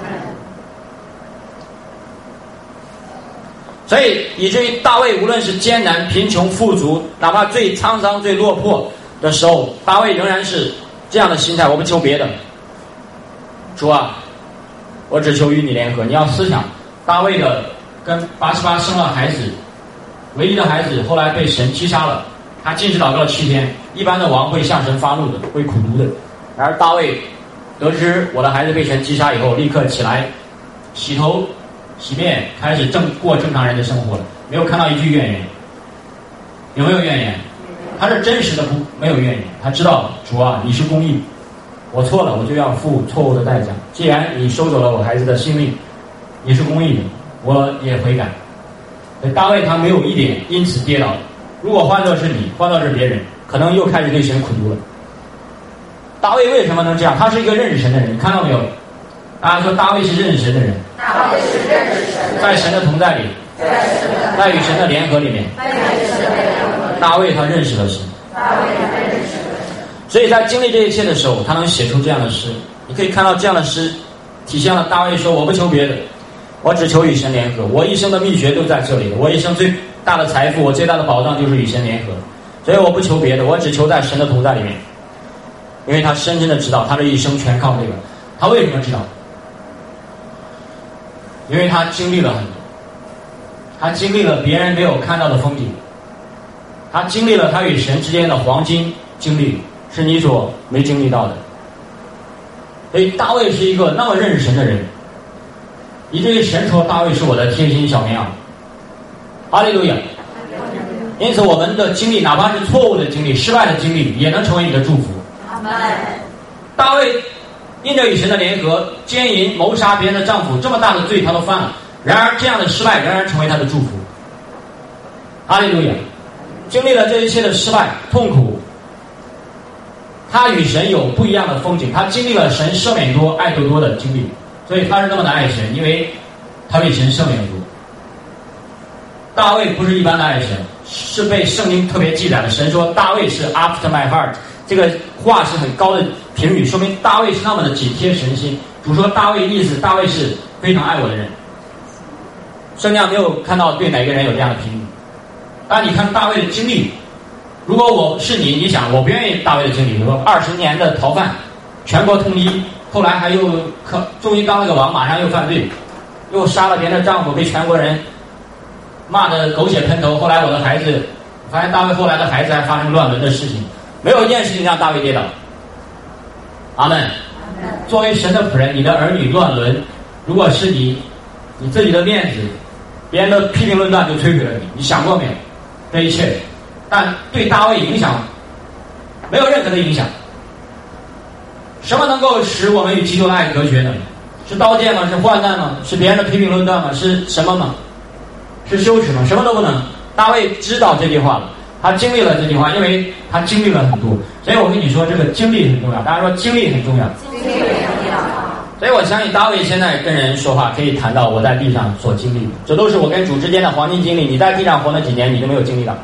Speaker 1: 所以以至于大卫无论是艰难、贫穷、富足，哪怕最沧桑、最落魄的时候，大卫仍然是这样的心态，我不求别的。主啊，我只求与你联合。你要思想，大卫的跟八十八生了孩子，唯一的孩子后来被神击杀了，他禁食祷告了七天。一般的王会向神发怒的，会苦读的。然而大卫得知我的孩子被神击杀以后，立刻起来洗头洗面，开始正过正常人的生活了，没有看到一句怨言。有没有怨言？他是真实的不没有怨言，他知道主啊，你是公义，我错了，我就要付错误的代价。既然你收走了我孩子的性命，你是公义的，我也悔改。大卫他没有一点因此跌倒。如果换作是你，换作是别人，可能又开始对神苦读了。大卫为什么能这样？他是一个认识神的人，你看到没有？大家说大卫是认识神的人，
Speaker 2: 大卫是认识神的人，
Speaker 1: 在神的同在里，在与神的联合里面，大卫他认识了神，
Speaker 2: 大卫他认识了神。
Speaker 1: 所以在经历这一切的时候，他能写出这样的诗。你可以看到这样的诗体现了大卫说：“我不求别的，我只求与神联合。我一生的秘诀都在这里了。我一生最大的财富，我最大的宝藏就是与神联合。所以我不求别的，我只求在神的同在里面。”因为他深深的知道，他这一生全靠这个。他为什么知道？因为他经历了很多，他经历了别人没有看到的风景，他经历了他与神之间的黄金经历，是你所没经历到的。所以大卫是一个那么认识神的人，以至于神说大卫是我的贴心小绵羊。哈利路亚！因此我们的经历，哪怕是错误的经历、失败的经历，也能成为你的祝福。大卫因着与神的联合，奸淫、谋杀别人的丈夫，这么大的罪他都犯了，然而这样的失败仍然成为他的祝福。哈利路亚！经历了这一切的失败、痛苦，他与神有不一样的风景，他经历了神赦免多、爱多多的经历，所以他是那么的爱神，因为他为神赦免多。大卫不是一般的爱神，是被圣经特别记载的。神说大卫是 after my heart， 这个话是很高的评语，说明大卫是那么的紧贴神心。主说大卫意思，大卫是非常爱我的人。圣经没有看到对哪个人有这样的评语。但你看大卫的经历，如果我是你，你想我不愿意大卫的经历，比如说二十年的逃犯，全国通缉，后来还又可终于当了个王，马上又犯罪，又杀了别人的丈夫，被全国人骂得狗血喷头。后来我的孩子，发现大卫后来的孩子还发生乱伦的事情，没有一件事情让大卫跌倒。阿门。作为神的仆人，你的儿女乱伦，如果是你，你自己的面子，别人的批评论断就摧毁了你，你想过没有？这一切，但对大卫影响没有任何的影响。什么能够使我们与基督的爱隔绝呢？是刀剑吗？是患难吗？是别人的批评论断吗？是什么吗？是羞耻吗？什么都不能。大卫知道这句话了，他经历了这句话，因为他经历了很多。所以我跟你说，这个经历很重要。大家说经历很重要。
Speaker 2: 经历很重要。
Speaker 1: 所以我相信大卫现在跟人说话可以谈到我在地上所经历的，这都是我跟主之间的黄金经历。你在地上活了几年，你都没有经历到。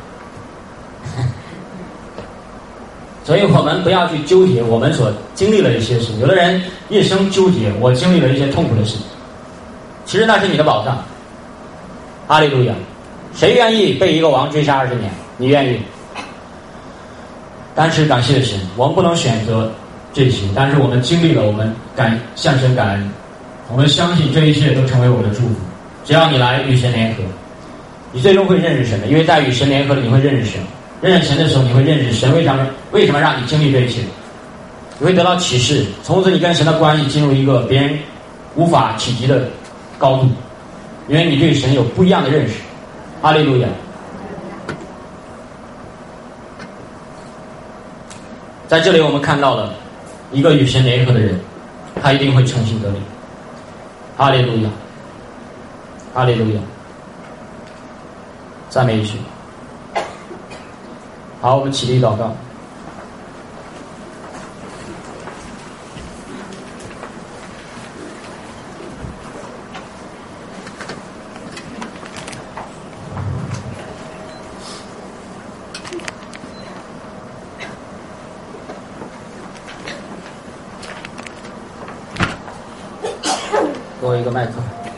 Speaker 1: 所以我们不要去纠结我们所经历了一些事。有的人一生纠结我经历了一些痛苦的事情，其实那是你的宝藏。哈利路亚！谁愿意被一个王追杀二十年？你愿意？但是感谢神，我们不能选择这些，但是我们经历了，我们感向神感恩，我们相信这一切都成为我的祝福。只要你来与神联合，你最终会认识神的，因为在与神联合了，你会认识神。认识神的时候，你会认识神为什么为什么让你经历这一切，你会得到启示，从此你跟神的关系进入一个别人无法企及的高度，因为你对神有不一样的认识。哈利路亚！在这里我们看到了一个与神联合的人，他一定会诚信得力。哈利路亚！哈利路亚！赞美主。好，我们起立祷告。给我一个麦克。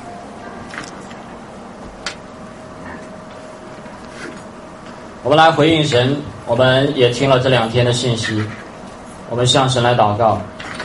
Speaker 1: 我们来回应神，我们也听了这两天的信息，我们向神来祷告。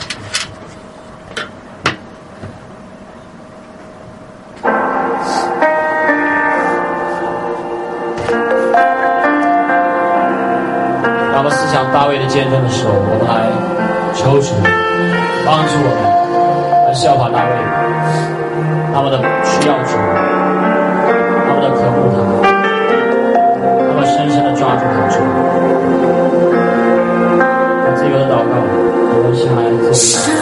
Speaker 1: 当我们思想大卫的见证的时候，我们来求主帮助我们来效法大卫，他们的需要主，他们的渴慕他，深深的抓住他，主，我自由的祷告，我们先来做一下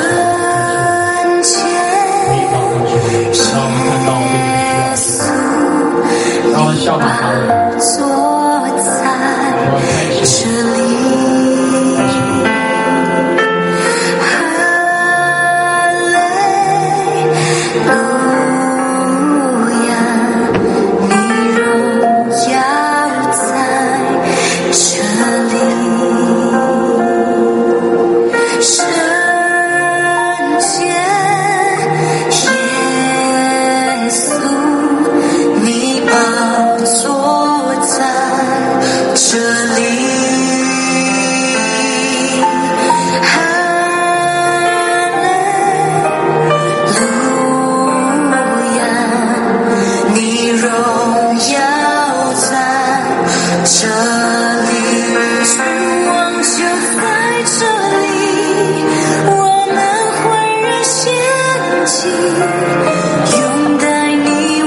Speaker 1: 可以祷告主，让我们看到对你的需要，让我们效法他们，我开始开始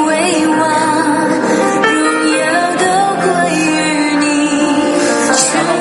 Speaker 2: 全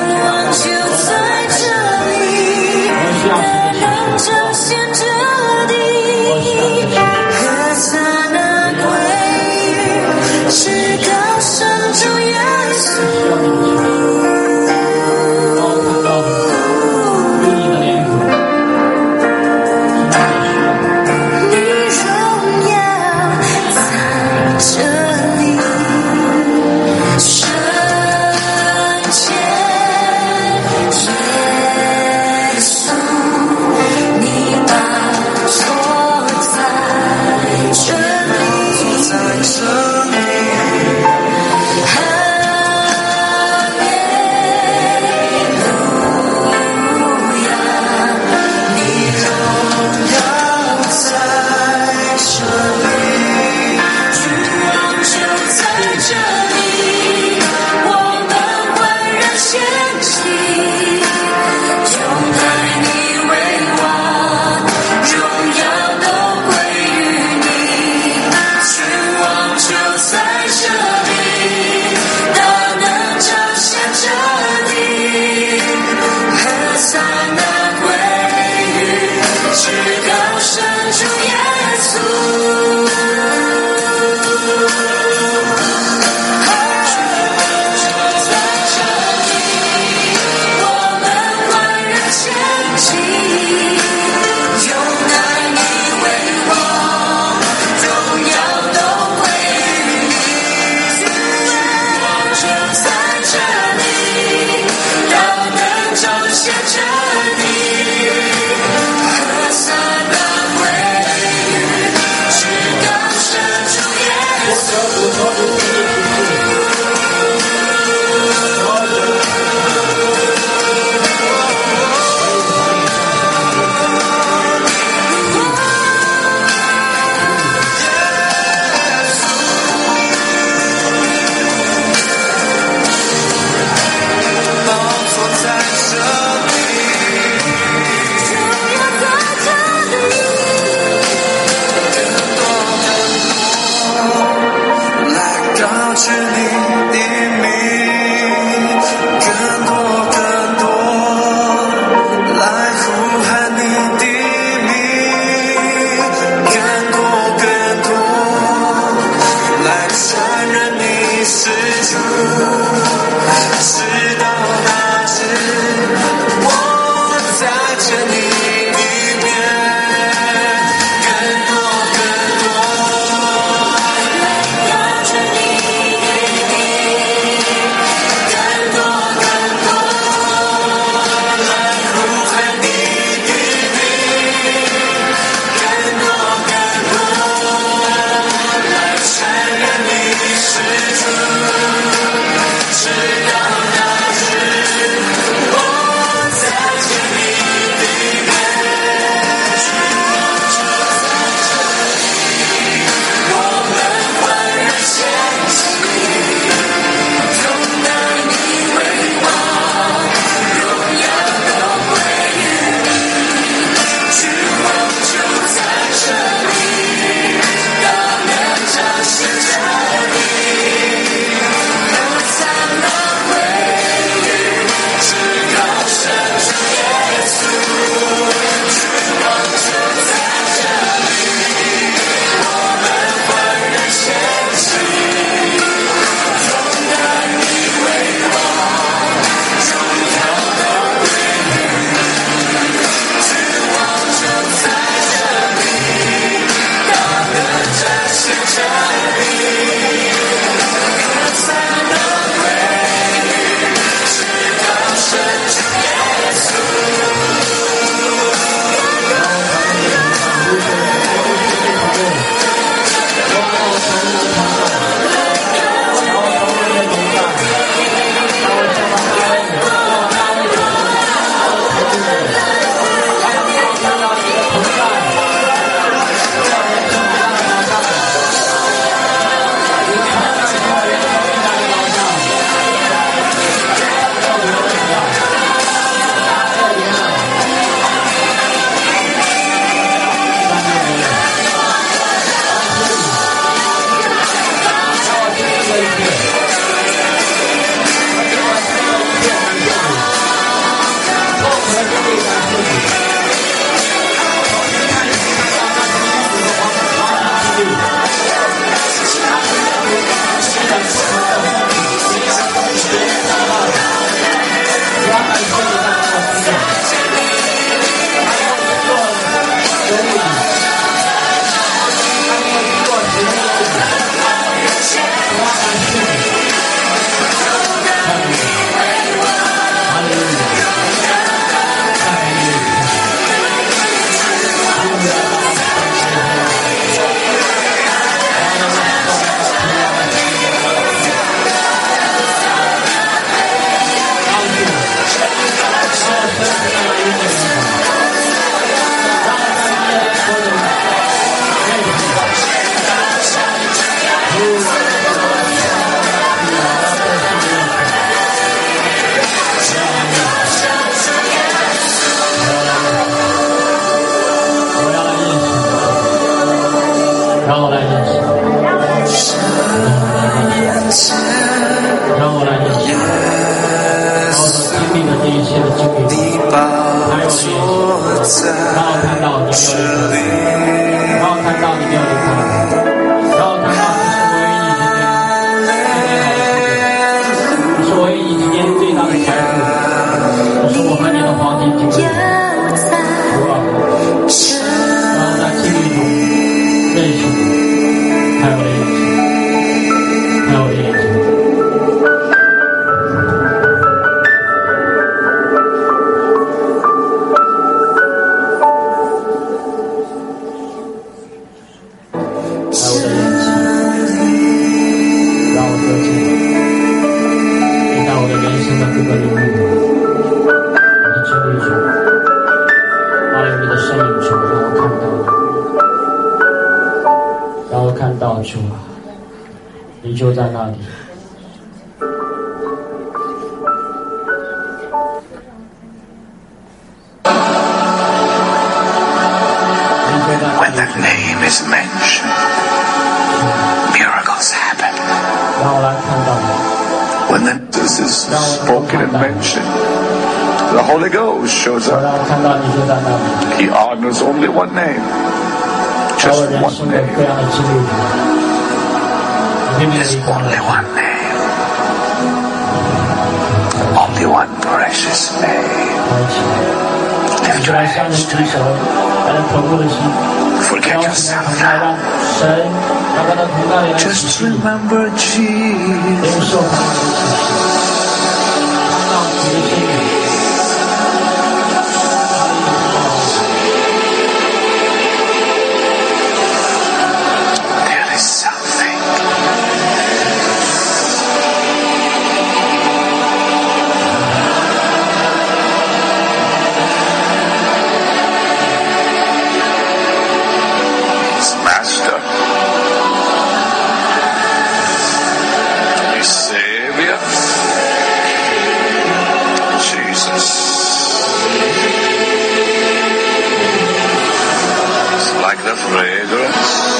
Speaker 1: 这一切的经历，还有这一切，让我看到你没有离开，让我看到你没有离开，让我看到你是唯一你今天，你是唯一你今天最大的财富，这是我和你的黄金经历。主啊，让我在经历中认识你，开我的眼睛，开我的眼睛。主啊，你就在那里。
Speaker 4: When that name is mentioned, miracles happen.
Speaker 1: 让我来看到你。
Speaker 4: When that this is spoken and mentioned, the Holy Ghost shows
Speaker 1: 我
Speaker 4: up.
Speaker 1: 让我看到你就在那里。
Speaker 4: He honors only one name.
Speaker 1: 在我
Speaker 4: Just
Speaker 1: 人
Speaker 4: one
Speaker 1: 生的
Speaker 4: name.
Speaker 1: 各样的经历里。
Speaker 4: There's only one name. Only one precious name. Lift your hands to Him. Forget yourself now. Just remember Jesus. There is something. Master, His Savior, Jesus. It's like the fragrance.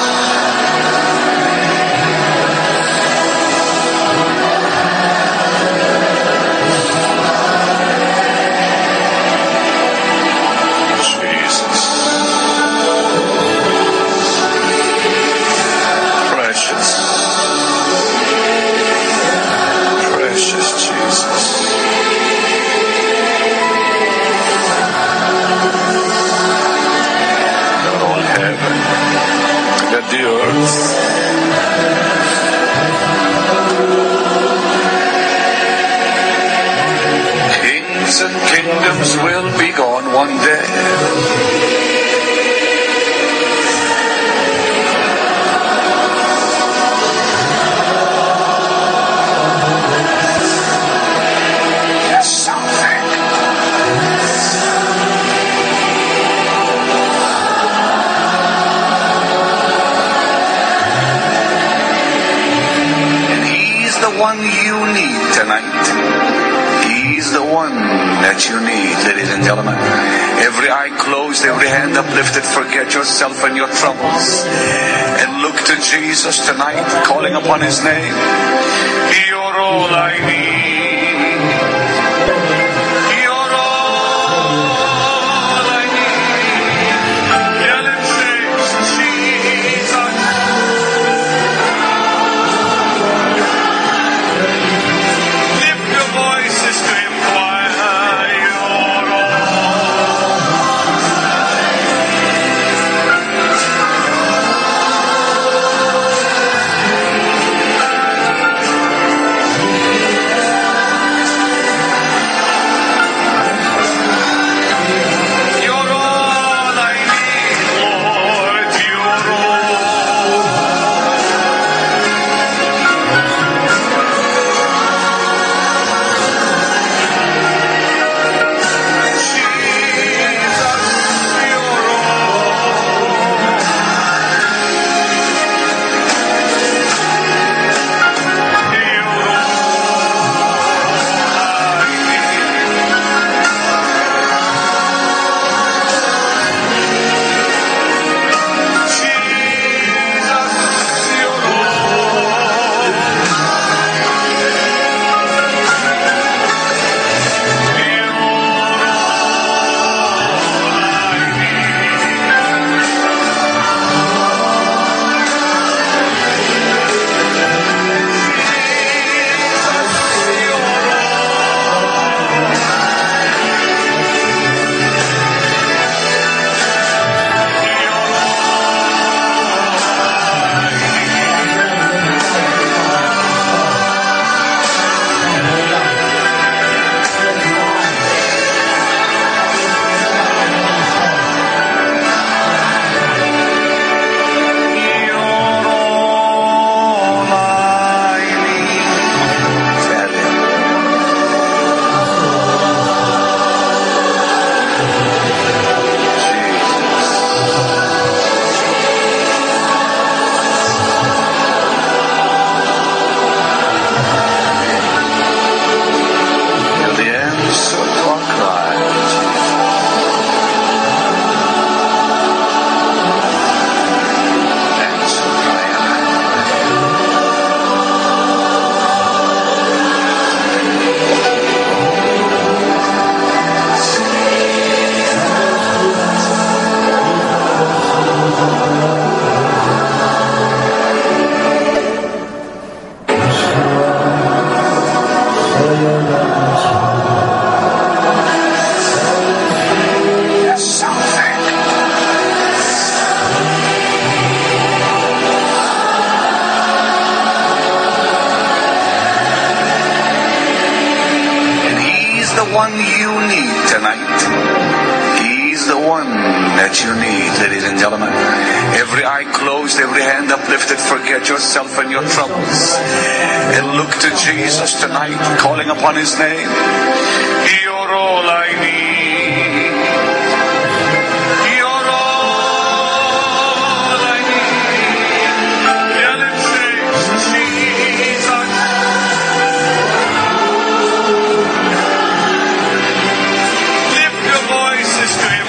Speaker 4: The earth. Kings and kingdoms will be gone one day. There's something. The one you need tonight. He's the one that you need, ladies and gentlemen. Every eye closed, every hand uplifted. Forget yourself and your troubles and look to Jesus tonight, calling upon His name. You're all I need. You're all I need. Yell and say, Jesus. the one you need tonight. He's the one that you need, ladies and gentlemen. Every eye closed, every hand uplifted, forget yourself and your troubles. And look to Jesus tonight, calling upon His name. You're all I need. You're all I need. Yeah, let's say, Jesus. Lift your voices to Him.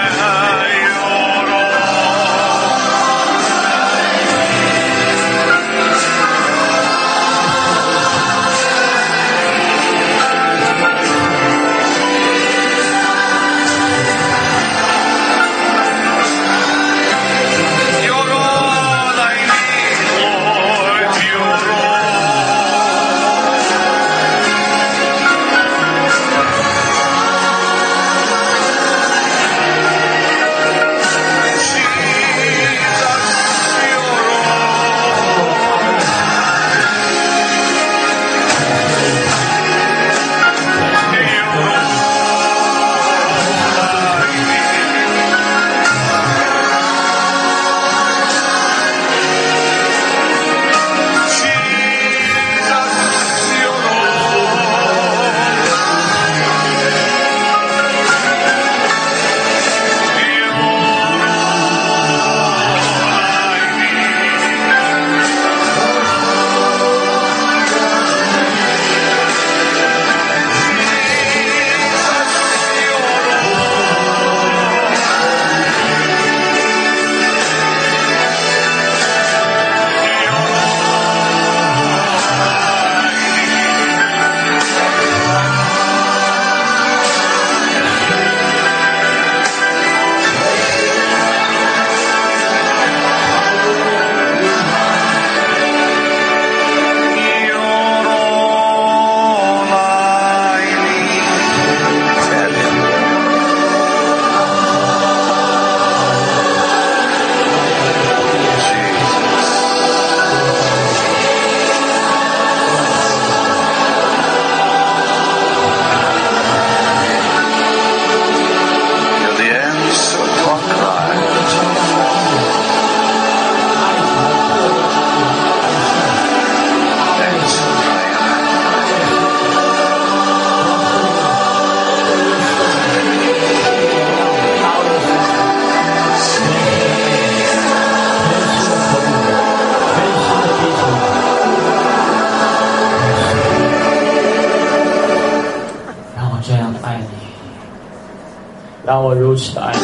Speaker 1: 让我如此的爱你，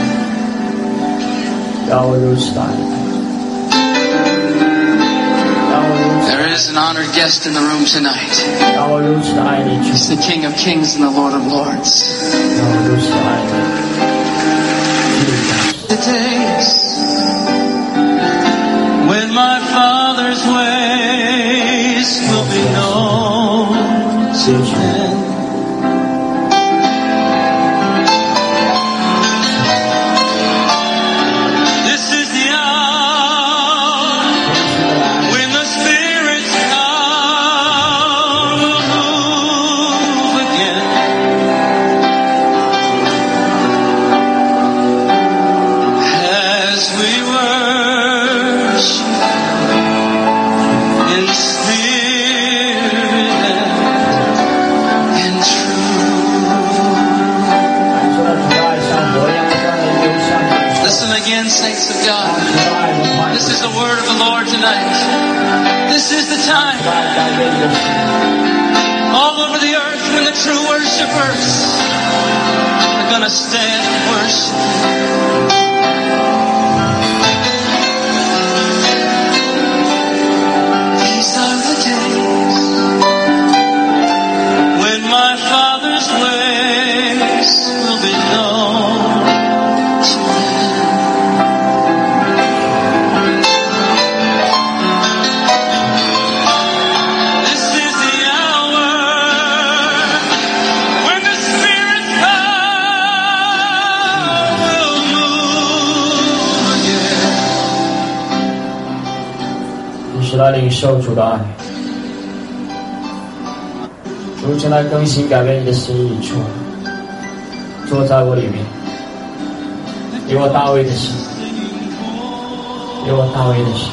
Speaker 1: 让我如此的爱你，让我如此。
Speaker 5: There is an honored guest in the room tonight.
Speaker 1: 让我如此的爱你，
Speaker 5: He's the King of Kings and the Lord of Lords.
Speaker 1: 让我如此的爱你。
Speaker 5: The days when my Father's ways will be known to men. Saints of God, this is the word of the Lord tonight. This is the time all over the earth when the true worshipers are going to stand and worship. These are the days when my Father's ways will be known to men.
Speaker 1: 来领受主的爱，主主正来更新改变你的心意，主坐在我里面，给我大卫的心，给我大卫的心，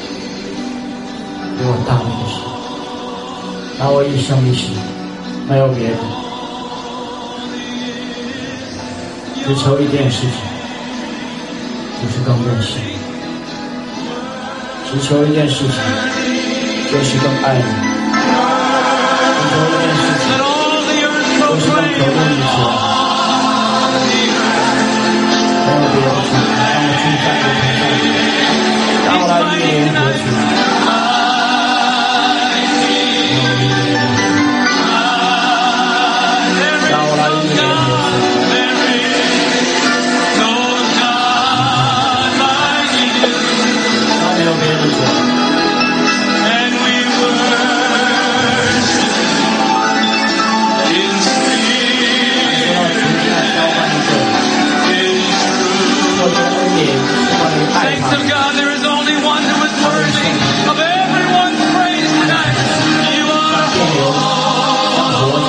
Speaker 1: 给我大卫的心，让我一生一世没有别的，只求一件事情，就是更认识你，只求一件事情，就是更爱你，只求一件事情，就是更渴慕你主，没有别的主，让我住在你同在里，让我来与你联合主，让我来与你联合主。没有别的主。
Speaker 5: Saints of God, there is only one who is worthy of everyone's praise tonight. You are holy.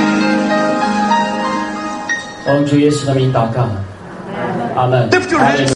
Speaker 1: 奉主耶稣的名祷告，阿门。